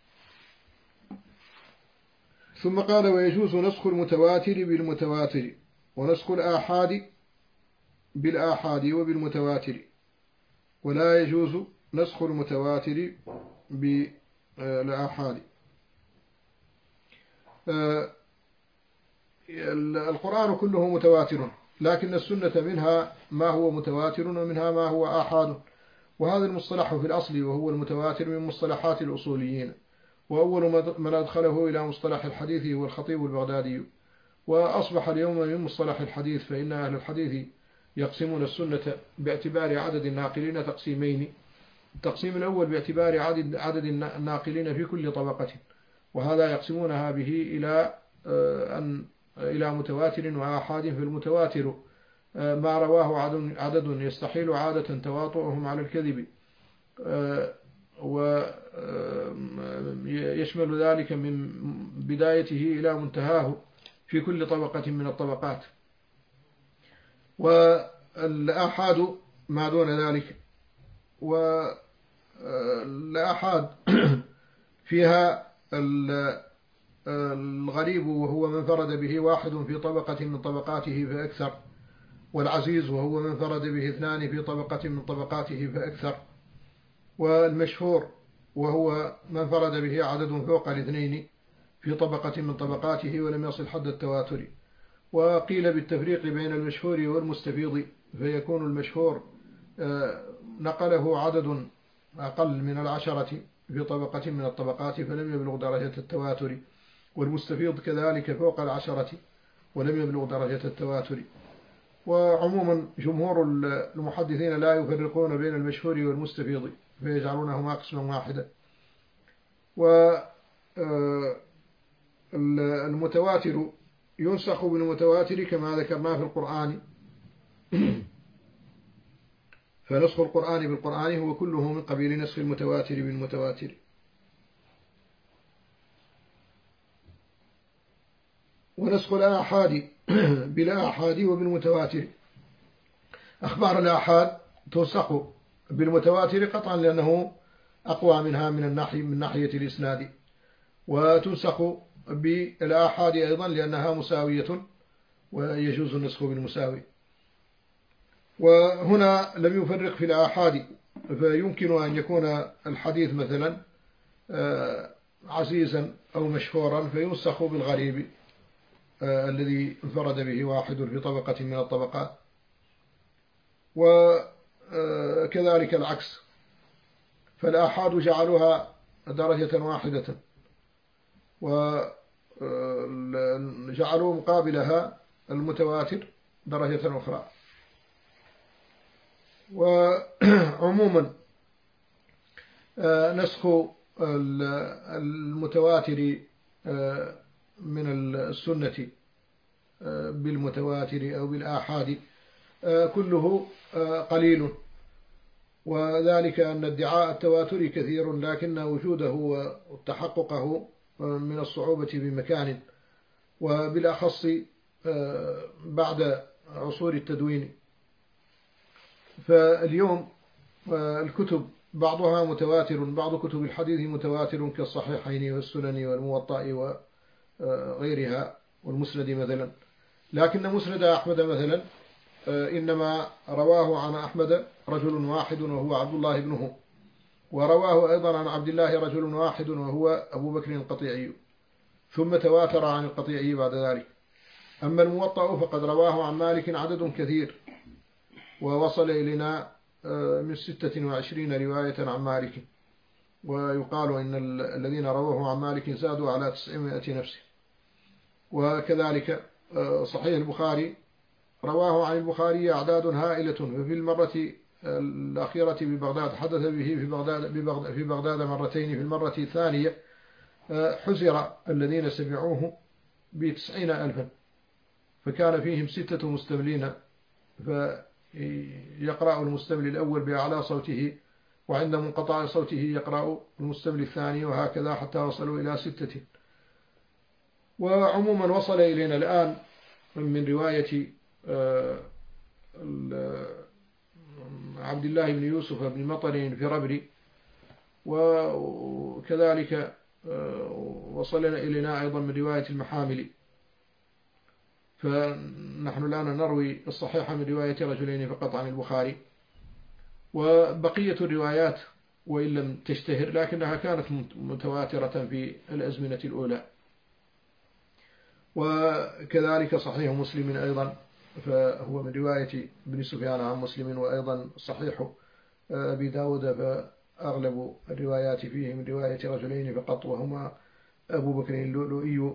ثم قال ويجوز نسخ المتواتر بالمتواتر ونسخ الآحاد بالآحاد وبالمتواتر، ولا يجوز نسخ المتواتر بالآحاد. القرآن كله متواتر، لكن السنة منها ما هو متواتر ومنها ما هو آحاد، وهذا المصطلح في الأصل وهو المتواتر من مصطلحات الأصوليين، وأول من أدخله إلى مصطلح الحديث هو الخطيب البغدادي، وأصبح اليوم من مصطلح الحديث، فإن أهل الحديث يقسمون السنة باعتبار عدد الناقلين تقسيمين. التقسيم الأول باعتبار عدد, عدد الناقلين في كل طبقة، وهذا يقسمونها به إلى أن إلى متواتر وآحاد. في المتواتر ما رواه عدد يستحيل عادة تواطؤهم على الكذب، ويشمل ذلك من بدايته إلى منتهاه في كل طبقة من الطبقات. والآحاد ما دون ذلك، والآحاد فيها الغريب وهو من فرد به واحد في طبقة من طبقاته فأكثر، والعزيز وهو من فرد به اثنان في طبقة من طبقاته فأكثر، والمشهور وهو من فرد به عدد فوق الاثنين في طبقة من طبقاته ولم يصل حد التواتر. وقيل بالتفريق بين المشهور والمستفيض، فيكون المشهور نقله عدد أقل من العشرة في طبقة من الطبقات فلم يبلغ درجة التواتر، والمستفيض كذلك فوق العشرة ولم يبلغ درجة التواتر. وعموما جمهور المحدثين لا يفرقون بين المشهور والمستفيض، فيجعلونهما قسما واحدا. والمتواتر ينسخ بالمتواتر كما ذكرنا في القرآن، فنسخ القرآن بالقرآن هو كله من قبيل نسخ المتواتر بالمتواتر. ونسخ الآحاد بالآحاد وبالمتواتر، أخبار الآحاد تنسخ بالمتواتر قطعا لأنه أقوى منها من الناحية من ناحية الإسناد، وتنسخ بالآحاد أيضا لأنها مساوية ويجوز النسخ بالمساوي. وهنا لم يفرق في الآحاد، فيمكن أن يكون الحديث مثلا عزيزا أو مشهورا فينسخ بالغريب الذي انفرد به واحد في طبقة من الطبقات، وكذلك العكس. فالآحاد جعلوها درجة واحدة وجعلوا مقابلها المتواتر درجة أخرى. وعموما نسخ المتواتر من السنة بالمتواتر أو بالآحاد كله قليل، وذلك أن ادعاء التواتر كثير، لكن وجوده وتحققه من الصعوبة بمكان، وبالأخص بعد عصور التدوين. فاليوم الكتب بعضها متواتر، بعض كتب الحديث متواتر كالصحيحين والسنن والموطأ وغيرها والمسند مثلا، لكن مسند أحمد مثلا إنما رواه عن أحمد رجل واحد وهو عبد الله ابنه، ورواه أيضا عن عبد الله رجل واحد وهو أبو بكر القطيعي، ثم تواتر عن القطيعي بعد ذلك. أما الموطأ فقد رواه عن مالك عدد كثير، ووصل إلينا من ستة وعشرين رواية عن مالك، ويقال إن الذين رواه عن مالك زادوا على تسعمائة نفس. وكذلك صحيح البخاري رواه عن البخاري أعداد هائلة، ففي المرة الأخيرة ببغداد حدث به في بغداد, ببغداد في بغداد مرتين، في المرة الثانية حزر الذين سمعوه بتسعين ألفا، فكان فيهم ستة مستملين، فيقرأ المستمل الأول بأعلى صوته وعند منقطع صوته يقرأ المستملي الثاني، وهكذا حتى وصلوا إلى ستة. وعموما وصل إلينا الآن من رواية عبد الله بن يوسف بن مطر في ربري، وكذلك وصلنا إلينا أيضا من رواية المحاملي. فنحن الآن نروي الصحيح من رواية رجلين فقط عن البخاري، وبقية الروايات وإن لم تشتهر لكنها كانت متواترة في الأزمنة الأولى. وكذلك صحيح مسلم أيضا، فهو من رواية ابن سفيان عن مسلم، وأيضا صحيح أبي داود فأغلب الروايات فيه من رواية رجلين فقط، وهما أبو بكر اللؤلؤي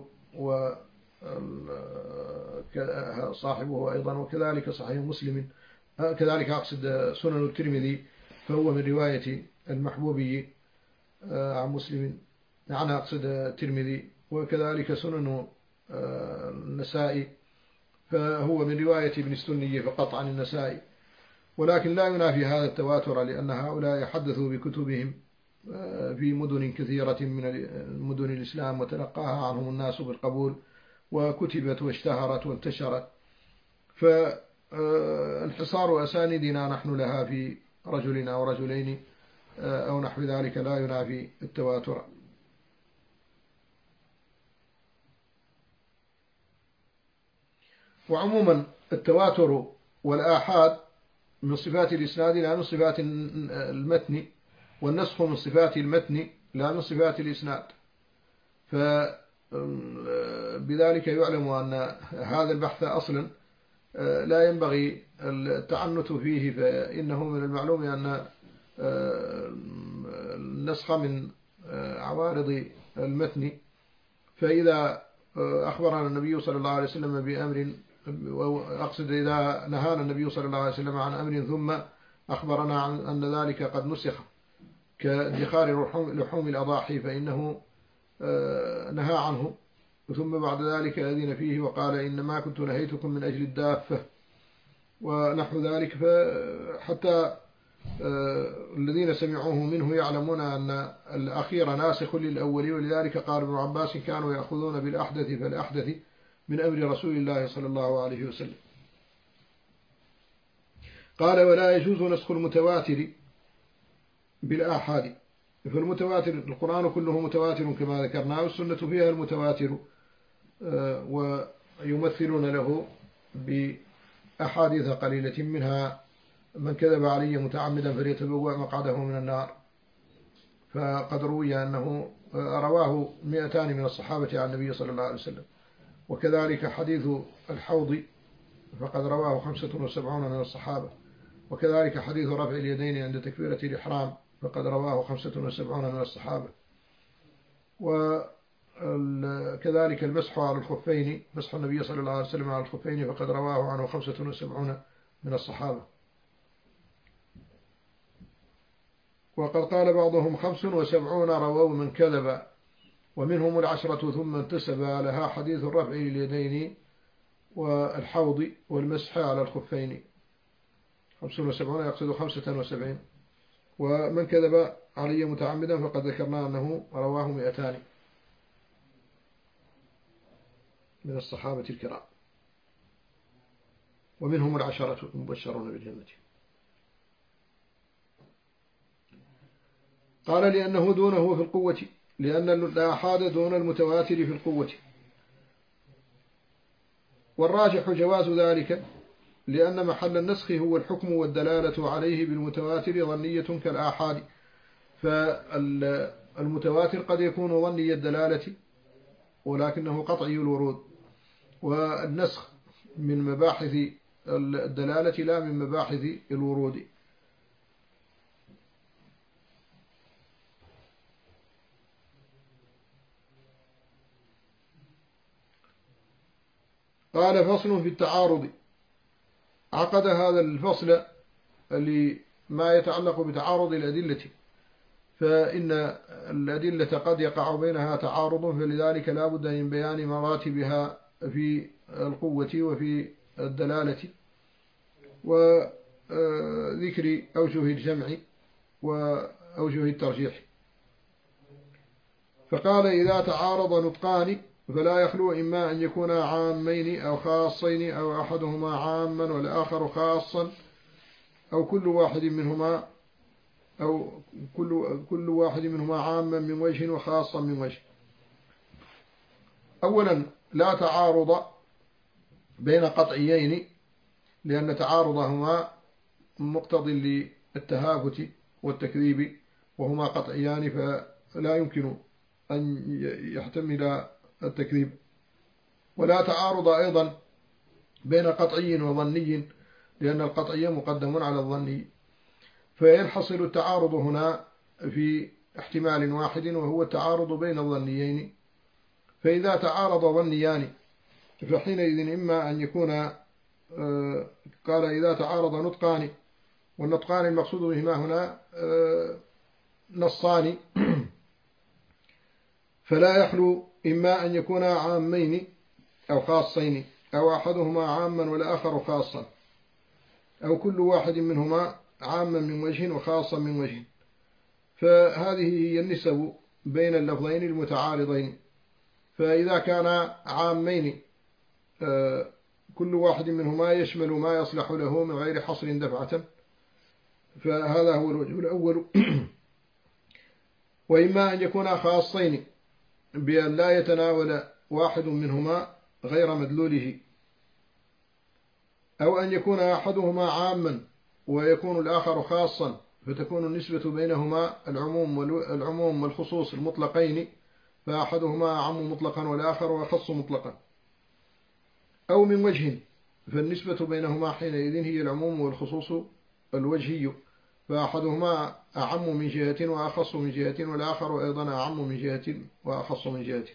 وصاحبه أيضا. وكذلك صحيح مسلم، كذلك أقصد سنن الترمذي، فهو من رواية المحبوبي عن مسلم، أنا أقصد الترمذي. وكذلك سنن النسائي، فهو من رواية ابن السني فقط عن النسائي. ولكن لا ينافي هذا التواتر، لأن هؤلاء يحدثوا بكتبهم في مدن كثيرة من مدن الإسلام، وتلقاها عنهم الناس بالقبول، وكتبت واشتهرت وانتشرت. فانحصار أساندنا نحن لها في رجل أو رجلين أو نحو ذلك لا ينافي التواتر. وعموما التواتر والآحاد من صفات الإسناد لا من صفات المتن، والنسخ من صفات المتن لا من صفات الإسناد. فبذلك يعلم أن هذا البحث أصلا لا ينبغي التعنت فيه، فإنه من المعلوم أن النسخ من عوارض المتن. فإذا أخبرنا النبي صلى الله عليه وسلم بأمر، أقصد إذا نهانا النبي صلى الله عليه وسلم عن أمر ثم أخبرنا عن أن ذلك قد نسخ كادخار لحوم الأضاحي، فإنه نهى عنه، ثم بعد ذلك أذن فيه وقال إنما كنت نهيتكم من أجل الدافة ونحو ذلك. فحتى الذين سمعوه منه يعلمون أن الأخير ناسخ للأول، ولذلك قال ابن عباس كانوا يأخذون بالأحدث فالأحدث من أمر رسول الله صلى الله عليه وسلم. قال ولا يجوز نسخ المتواتر بالآحاد، فالمتواتر القرآن كله متواتر كما ذكرنا، والسنة فيها المتواتر، ويمثلون له بأحاديث قليلة منها من كذب علي متعمدا فليتبوأ مقعده من النار. فقد روي أنه رواه مئتان من الصحابة عن النبي صلى الله عليه وسلم. وكذلك حديث الحوض فقد رواه خمسة وسبعون من الصحابة. وكذلك حديث رفع اليدين عند تكبيرة الإحرام فقد رواه خمسة وسبعون من الصحابة. وكذلك المسح على الخفين، مسح النبي صلى الله عليه وسلم على الخفين فقد رواه عنه خمسة وسبعون من الصحابة. وقد قال بعضهم خمس وسبعون رووا من كذب، ومنهم العشرة ثم انتسب لها حديث الرفع لليدين والحوض والمسح على الخفين. خمس وسبعون يقصد خمسة وسبعين. ومن كذب علي متعمدا فقد ذكرنا أنه رواه مئتان من الصحابة الكرام، ومنهم العشرة المبشرون بالجنة. قال لأنه دونه في القوة، لأن الآحاد دون المتواتر في القوة، والراجح جواز ذلك، لأن محل النسخ هو الحكم والدلالة عليه بالمتواتر ظنية كالآحاد. فالمتواتر قد يكون ظني الدلالة ولكنه قطعي الورود، والنسخ من مباحث الدلالة لا من مباحث الورود. قال فصل في التعارض. عقد هذا الفصل لما يتعلق بتعارض الأدلة، فإن الأدلة قد يقع بينها تعارض، فلذلك لا بد من بيان مراتبها في القوة وفي الدلالة، وذكر أوجه الجمع وأوجه الترجيح. فقال إذا تعارض نطقان فلا يخلو إما أن يكونا عامين أو خاصين أو أحدهما عاما والآخر خاصا أو كل واحد منهما أو كل كل واحد منهما عاما من وجه وخاصا من وجه. أولا لا تعارض بين قطعيين، لأن تعارضهما مقتض للتهافت والتكذيب وهما قطعيان، فلا يمكن أن يحتمل التكذيب. ولا تعارض أيضا بين قطعي وظني، لأن القطعي مقدم على الظني، فينحصر التعارض هنا في احتمال واحد وهو التعارض بين الظنيين. فإذا تعارض ظنيان فحينئذ إما أن يكون قال إذا تعارض نطقان، والنطقان المقصود بهما هنا نصان، فلا يخلو إما أن يكونا عامين أو خاصين أو أحدهما عاما والآخر خاصا أو كل واحد منهما عاما من وجه وخاصا من وجه. فهذه هي النسب بين اللفظين المتعارضين. فإذا كان عامين كل واحد منهما يشمل ما يصلح له من غير حصر دفعة، فهذا هو الوجه الأول. وإما أن يكونا خاصين بأن لا يتناول واحد منهما غير مدلوله، أو أن يكون أحدهما عاما ويكون الآخر خاصا، فتكون النسبة بينهما العموم والعموم والخصوص المطلقين، فأحدهما أعم مطلقا والآخر أخص مطلقا. أو من وجه، فالنسبة بينهما حينئذ هي العموم والخصوص الوجهي، فأحدهما أعم من جهة وأخص من جهة، والآخر أيضا أعم من جهة وأخص من جهة.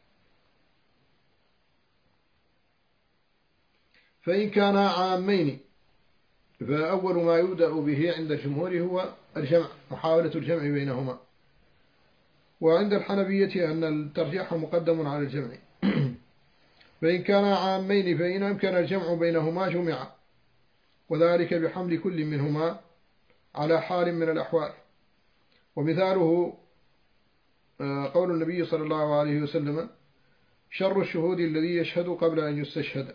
فإن كانا عامين فأول ما يبدأ به عند الجمهور هو الجمع، محاولة الجمع بينهما. وعند الحنفية أن الترجيح مقدم على الجمع. فإن كانا عامين فإن أمكن الجمع بينهما جمع، وذلك بحمل كل منهما على حال من الأحوال. ومثاله قول النبي صلى الله عليه وسلم: شر الشهود الذي يشهد قبل أن يستشهد.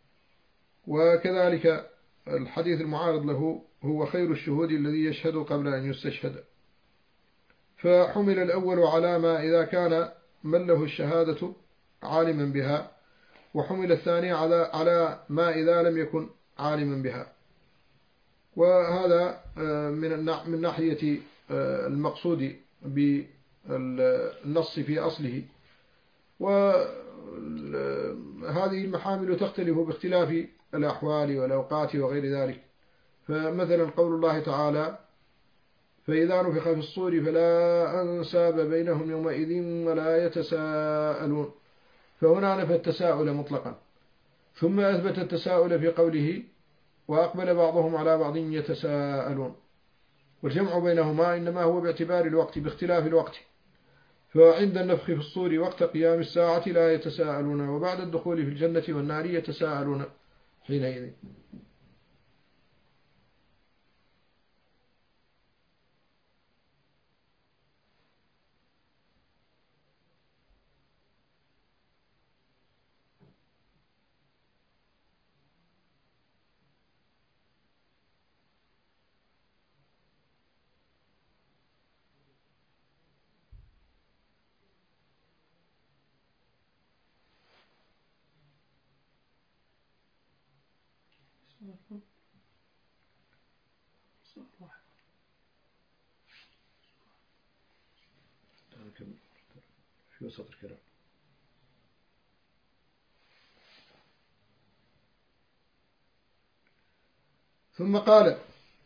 وكذلك الحديث المعارض له هو خير الشهود الذي يشهد قبل أن يستشهد. فحمل الأول على ما إذا كان من له الشهادة عالما بها، وحمل الثاني على على ما إذا لم يكن عالما بها. وهذا من من ناحية المقصود بالنص في أصله. وهذه المحامل تختلف باختلاف الأحوال والأوقات وغير ذلك. فمثلا قول الله تعالى: فإذا نفخ في الصور فلا أنساب بينهم يومئذ ولا يتساءلون، فهنا نفى التساؤل مطلقا، ثم أثبت التساؤل في قوله: وأقبل بعضهم على بعض يتساءلون. والجمع بينهما إنما هو باعتبار الوقت باختلاف الوقت، فعند النفخ في الصور وقت قيام الساعة لا يتساءلون، وبعد الدخول في الجنة والنار يتساءلون حينئذ. في وسط الكلام. ثم قال: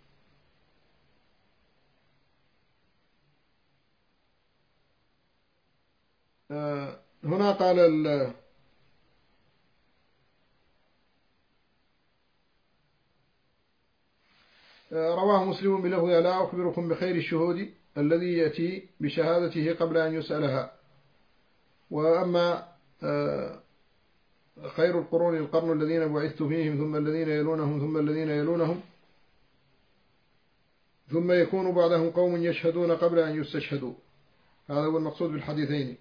آه هنا قال ال رواه مسلم بلفظ: لا أخبركم بخير الشهود الذي يأتي بشهادته قبل أن يسألها. وأما خير القرون القرن الذين بعثت فيهم ثم الذين يلونهم ثم الذين يلونهم ثم يكون بعدهم قوم يشهدون قبل أن يستشهدوا. هذا هو المقصود بالحديثين.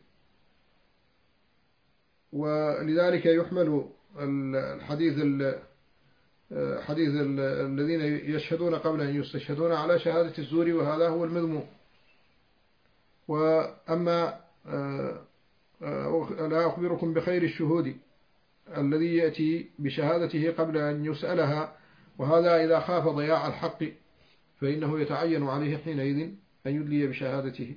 ولذلك يحمل الحديث حديث الذين يشهدون قبل أن يستشهدون على شهادة الزور، وهذا هو المذموم. وأما لا أخبركم بخير الشهود الذي يأتي بشهادته قبل أن يسألها، وهذا إذا خاف ضياع الحق فإنه يتعين عليه حينئذ أن يدلي بشهادته.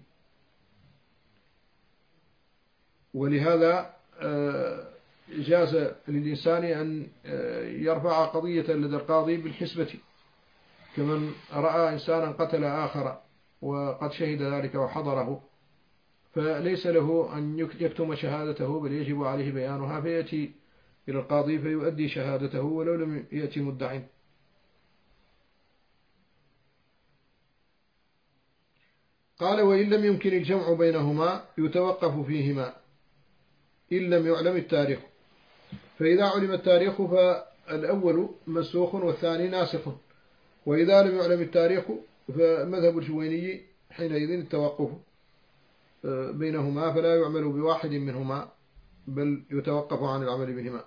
ولهذا جاز للإنسان أن يرفع قضية لدى القاضي بالحسبة، كمن رأى إنسانا قتل آخر وقد شهد ذلك وحضره، فليس له أن يكتم شهادته، بل يجب عليه بيانها، فيأتي إلى القاضي فيؤدي شهادته ولو لم يأتي مدع. قال: وإن لم يمكن الجمع بينهما يتوقف فيهما إن لم يعلم التاريخ. فإذا علم التاريخ فالأول منسوخ والثاني ناسخ، وإذا لم يعلم التاريخ فمذهب الجويني حينئذ التوقف بينهما، فلا يعمل بواحد منهما بل يتوقف عن العمل بهما.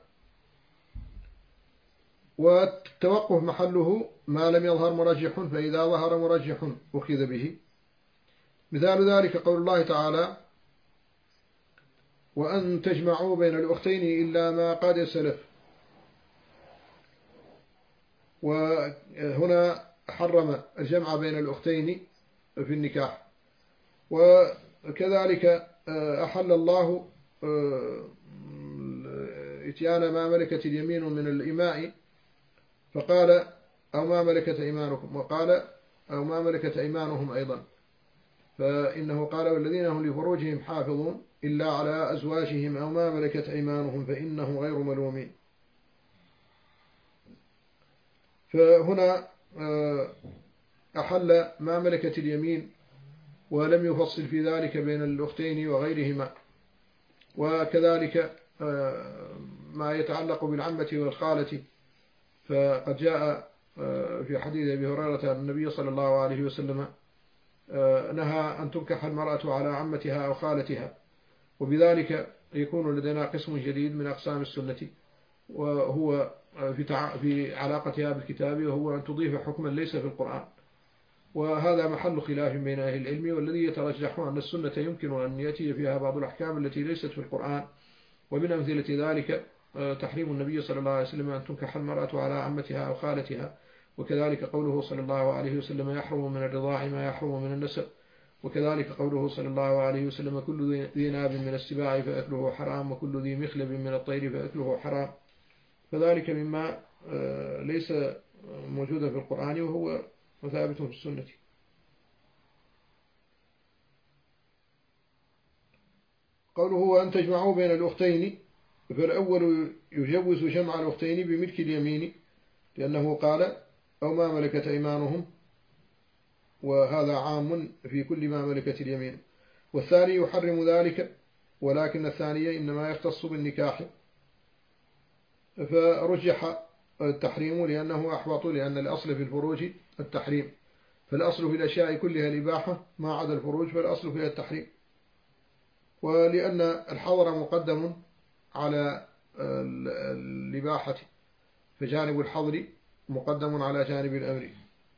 والتوقف محله ما لم يظهر مرجح، فإذا ظهر مرجح أخذ به. مثال ذلك قول الله تعالى: وأن تجمعوا بين الأختين إلا ما قد سلف. وهنا حرم الجمع بين الأختين في النكاح. وكذلك أحل الله إتيان ما ملكت اليمين من الإماء، فقال: أو ما ملكت أيمانكم، وقال: أو ما ملكت أيمانهم أيضا، فإنه قال: والذين هم لفروجهم حافظون إلا على أزواجهم أو ما ملكت أيمانهم فإنهم غير ملومين. فهنا أحل ما ملكت اليمين ولم يفصل في ذلك بين الأختين وغيرهما. وكذلك ما يتعلق بالعمة والخالة، فقد جاء في حديث أبي هريرة النبي صلى الله عليه وسلم نهى أن تنكح المرأة على عمتها أو خالتها، وبذلك يكون لدينا قسم جديد من أقسام السنة، وهو في في علاقتها بالكتاب، وهو أن تضيف حكما ليس في القرآن. وهذا محل خلاف بين أهل العلم، والذي يترجح أن السنة يمكن أن يأتي فيها بعض الأحكام التي ليست في القرآن. ومن أمثلة ذلك تحريم النبي صلى الله عليه وسلم أن تنكح المرأة على عمتها أو خالتها، وكذلك قوله صلى الله عليه وسلم: يحرم من الرضاع ما يحرم من النسب. وكذلك قوله صلى الله عليه وسلم: كل ذي ناب من السباع فأكله حرام، وكل ذي مخلب من الطير فأكله حرام. فذلك مما ليس موجودا في القرآن وهو ثابت في السنة. قوله: وأن تجمعوا بين الأختين، فالأول يجوز جمع الأختين بملك اليمين، لأنه قال: أو ما ملكت أيمانهم، وهذا عام في كل ما ملكت اليمين. والثاني يحرم ذلك، ولكن الثانية إنما يختص بالنكاح، فرجح التحريم لأنه أحوط، لأن الأصل في الفروج التحريم، فالأصل في الأشياء كلها الإباحة ما عدا الفروج، فالأصل فيها التحريم. ولأن الحظر مقدم على الإباحة، فجانب الحظر مقدم على جانب الأمر.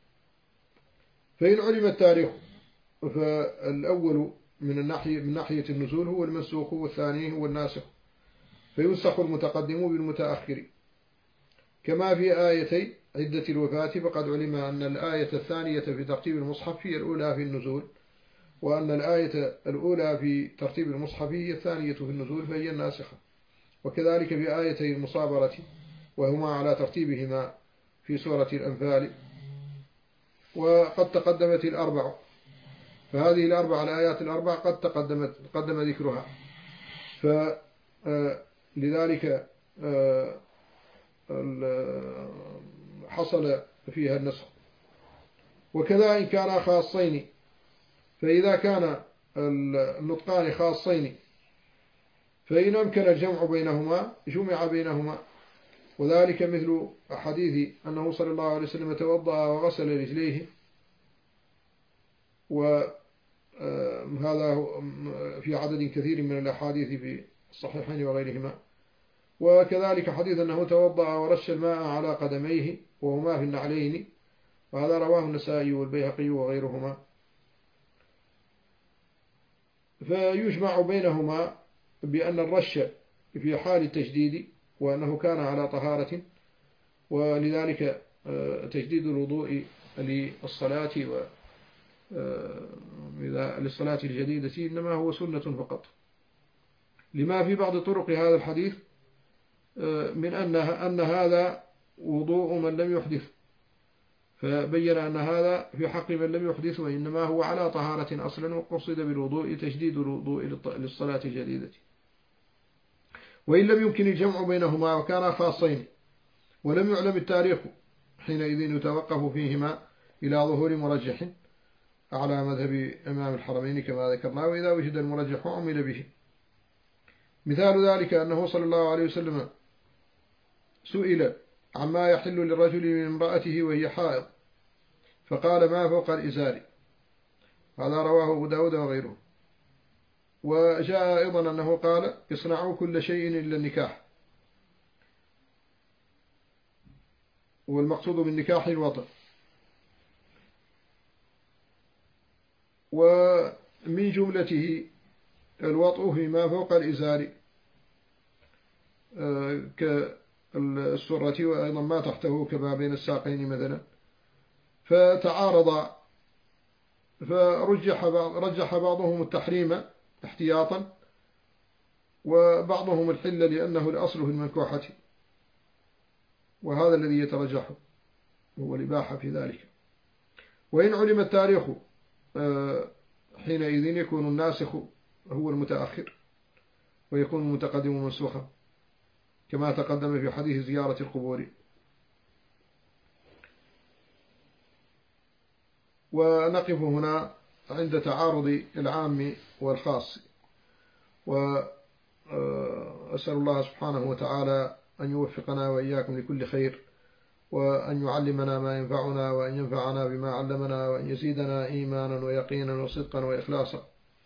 فإن علم التاريخ فالأول من الناحية من ناحية النزول هو المنسوخ، والثاني هو الناسخ، فينسخ المتقدم بالمتأخر. كما في آيتي عدة الوفاة، فقد علم أن الآية الثانية في ترتيب المصحف هي الأولى في النزول، وأن الآية الأولى في ترتيب المصحف هي الثانية في النزول، فهي الناسخة. وكذلك في آيتي المصابرة، وهما على ترتيبهما في سورة الأنفال. وقد تقدمت الأربع، فهذه الأربع الآيات الأربع قد تقدمت تقدم ذكرها، فلذلك حصل فيها النسخ. وكذا إن كان خاصين، فإذا كان النطقان خاصين فإن أمكن الجمع بينهما جمع بينهما، وذلك مثل حديث أنه صلى الله عليه وسلم توضأ وغسل رجليه، وهذا في عدد كثير من الأحاديث في الصحيحين وغيرهما. وكذلك حديث أنه توضأ ورش الماء على قدميه وهما في النعلين، وهذا رواه النسائي والبيهقي وغيرهما. فيجمع بينهما بأن الرش في حال التجديد وأنه كان على طهارة، ولذلك تجديد الوضوء للصلاة للصلاة الجديدة إنما هو سنة فقط، لما في بعض طرق هذا الحديث من أنها أن هذا وضوء من لم يحدث، فبين أن هذا في حق من لم يحدث، وإنما هو على طهارة أصلا، وقصد بالوضوء تجديد الوضوء للصلاة الجديدة. وإن لم يمكن الجمع بينهما وكانا خاصين ولم يعلم التاريخ حينئذ يتوقف فيهما إلى ظهور مرجح على مذهب إمام الحرمين كما ذكرنا، وإذا وجد المرجح عمل به. مثال ذلك أنه صلى الله عليه وسلم سئل عما يحل للرجل من امرأته وهي حائض فقال ما فوق الإزار، هذا رواه أبو داود وغيره. وجاء أيضا أنه قال اصنعوا كل شيء إلا النكاح، والمقصود بالنكاح الوطن. ومن جملته الوطء فيما فوق الإزار كالسرة، وأيضا ما تحته كما بين الساقين مثلا. فتعارض فرجح رجح بعضهم التحريم احتياطا، وبعضهم الحل لأنه لأصله المنكوحة، وهذا الذي يترجح هو الإباحة في ذلك. وإن علم التاريخ حينئذ يكون الناسخ هو المتأخر، ويكون المتقدم منسوخا كما تقدم في حديث زيارة القبور. ونقف هنا عند تعارض العام والخاص، وأسأل الله سبحانه وتعالى أن يوفقنا وإياكم لكل خير، وأن يعلمنا ما ينفعنا، وأن ينفعنا بما علمنا، وأن يزيدنا إيمانا ويقينا وصدقا وإخلاصا.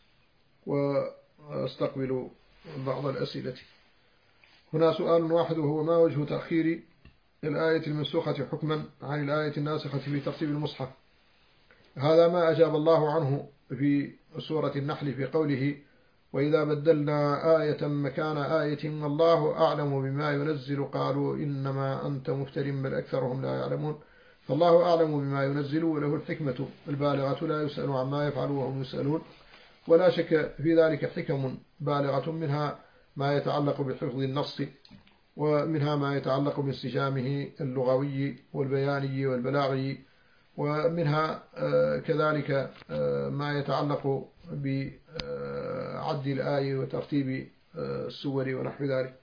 وأستقبل بعض الأسئلة. هنا سؤال واحد، وهو ما وجه تأخير الآية المنسوخة حكما عن الآية الناسخة في ترتيب المصحف؟ هذا ما أجاب الله عنه في سورة النحل في قوله وإذا بدلنا آية مكان آية والله أعلم بما ينزل قالوا إنما أنت مفتر بل أكثرهم لا يعلمون. فالله أعلم بما ينزل وله الحكمة البالغة، لا يسأل عما يفعل وهم يسألون. ولا شك في ذلك حكم بالغة، منها ما يتعلق بحفظ النص، ومنها ما يتعلق بانسجامه اللغوي والبياني والبلاغي، ومنها كذلك ما يتعلق بعد الآية وترتيب السور ونحو ذلك.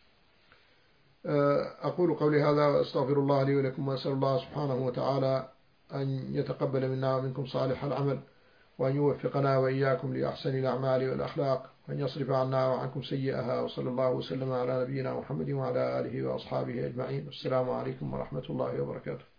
أقول قولي هذا وأستغفر الله لي ولكم، وأسأل الله سبحانه وتعالى أن يتقبل منا ومنكم صالح العمل، وأن يوفقنا وإياكم لأحسن الأعمال والأخلاق، وأن يصرف عنا وعنكم سيئها. وصلى الله وسلم على نبينا محمد وعلى آله وأصحابه أجمعين. والسلام عليكم ورحمة الله وبركاته.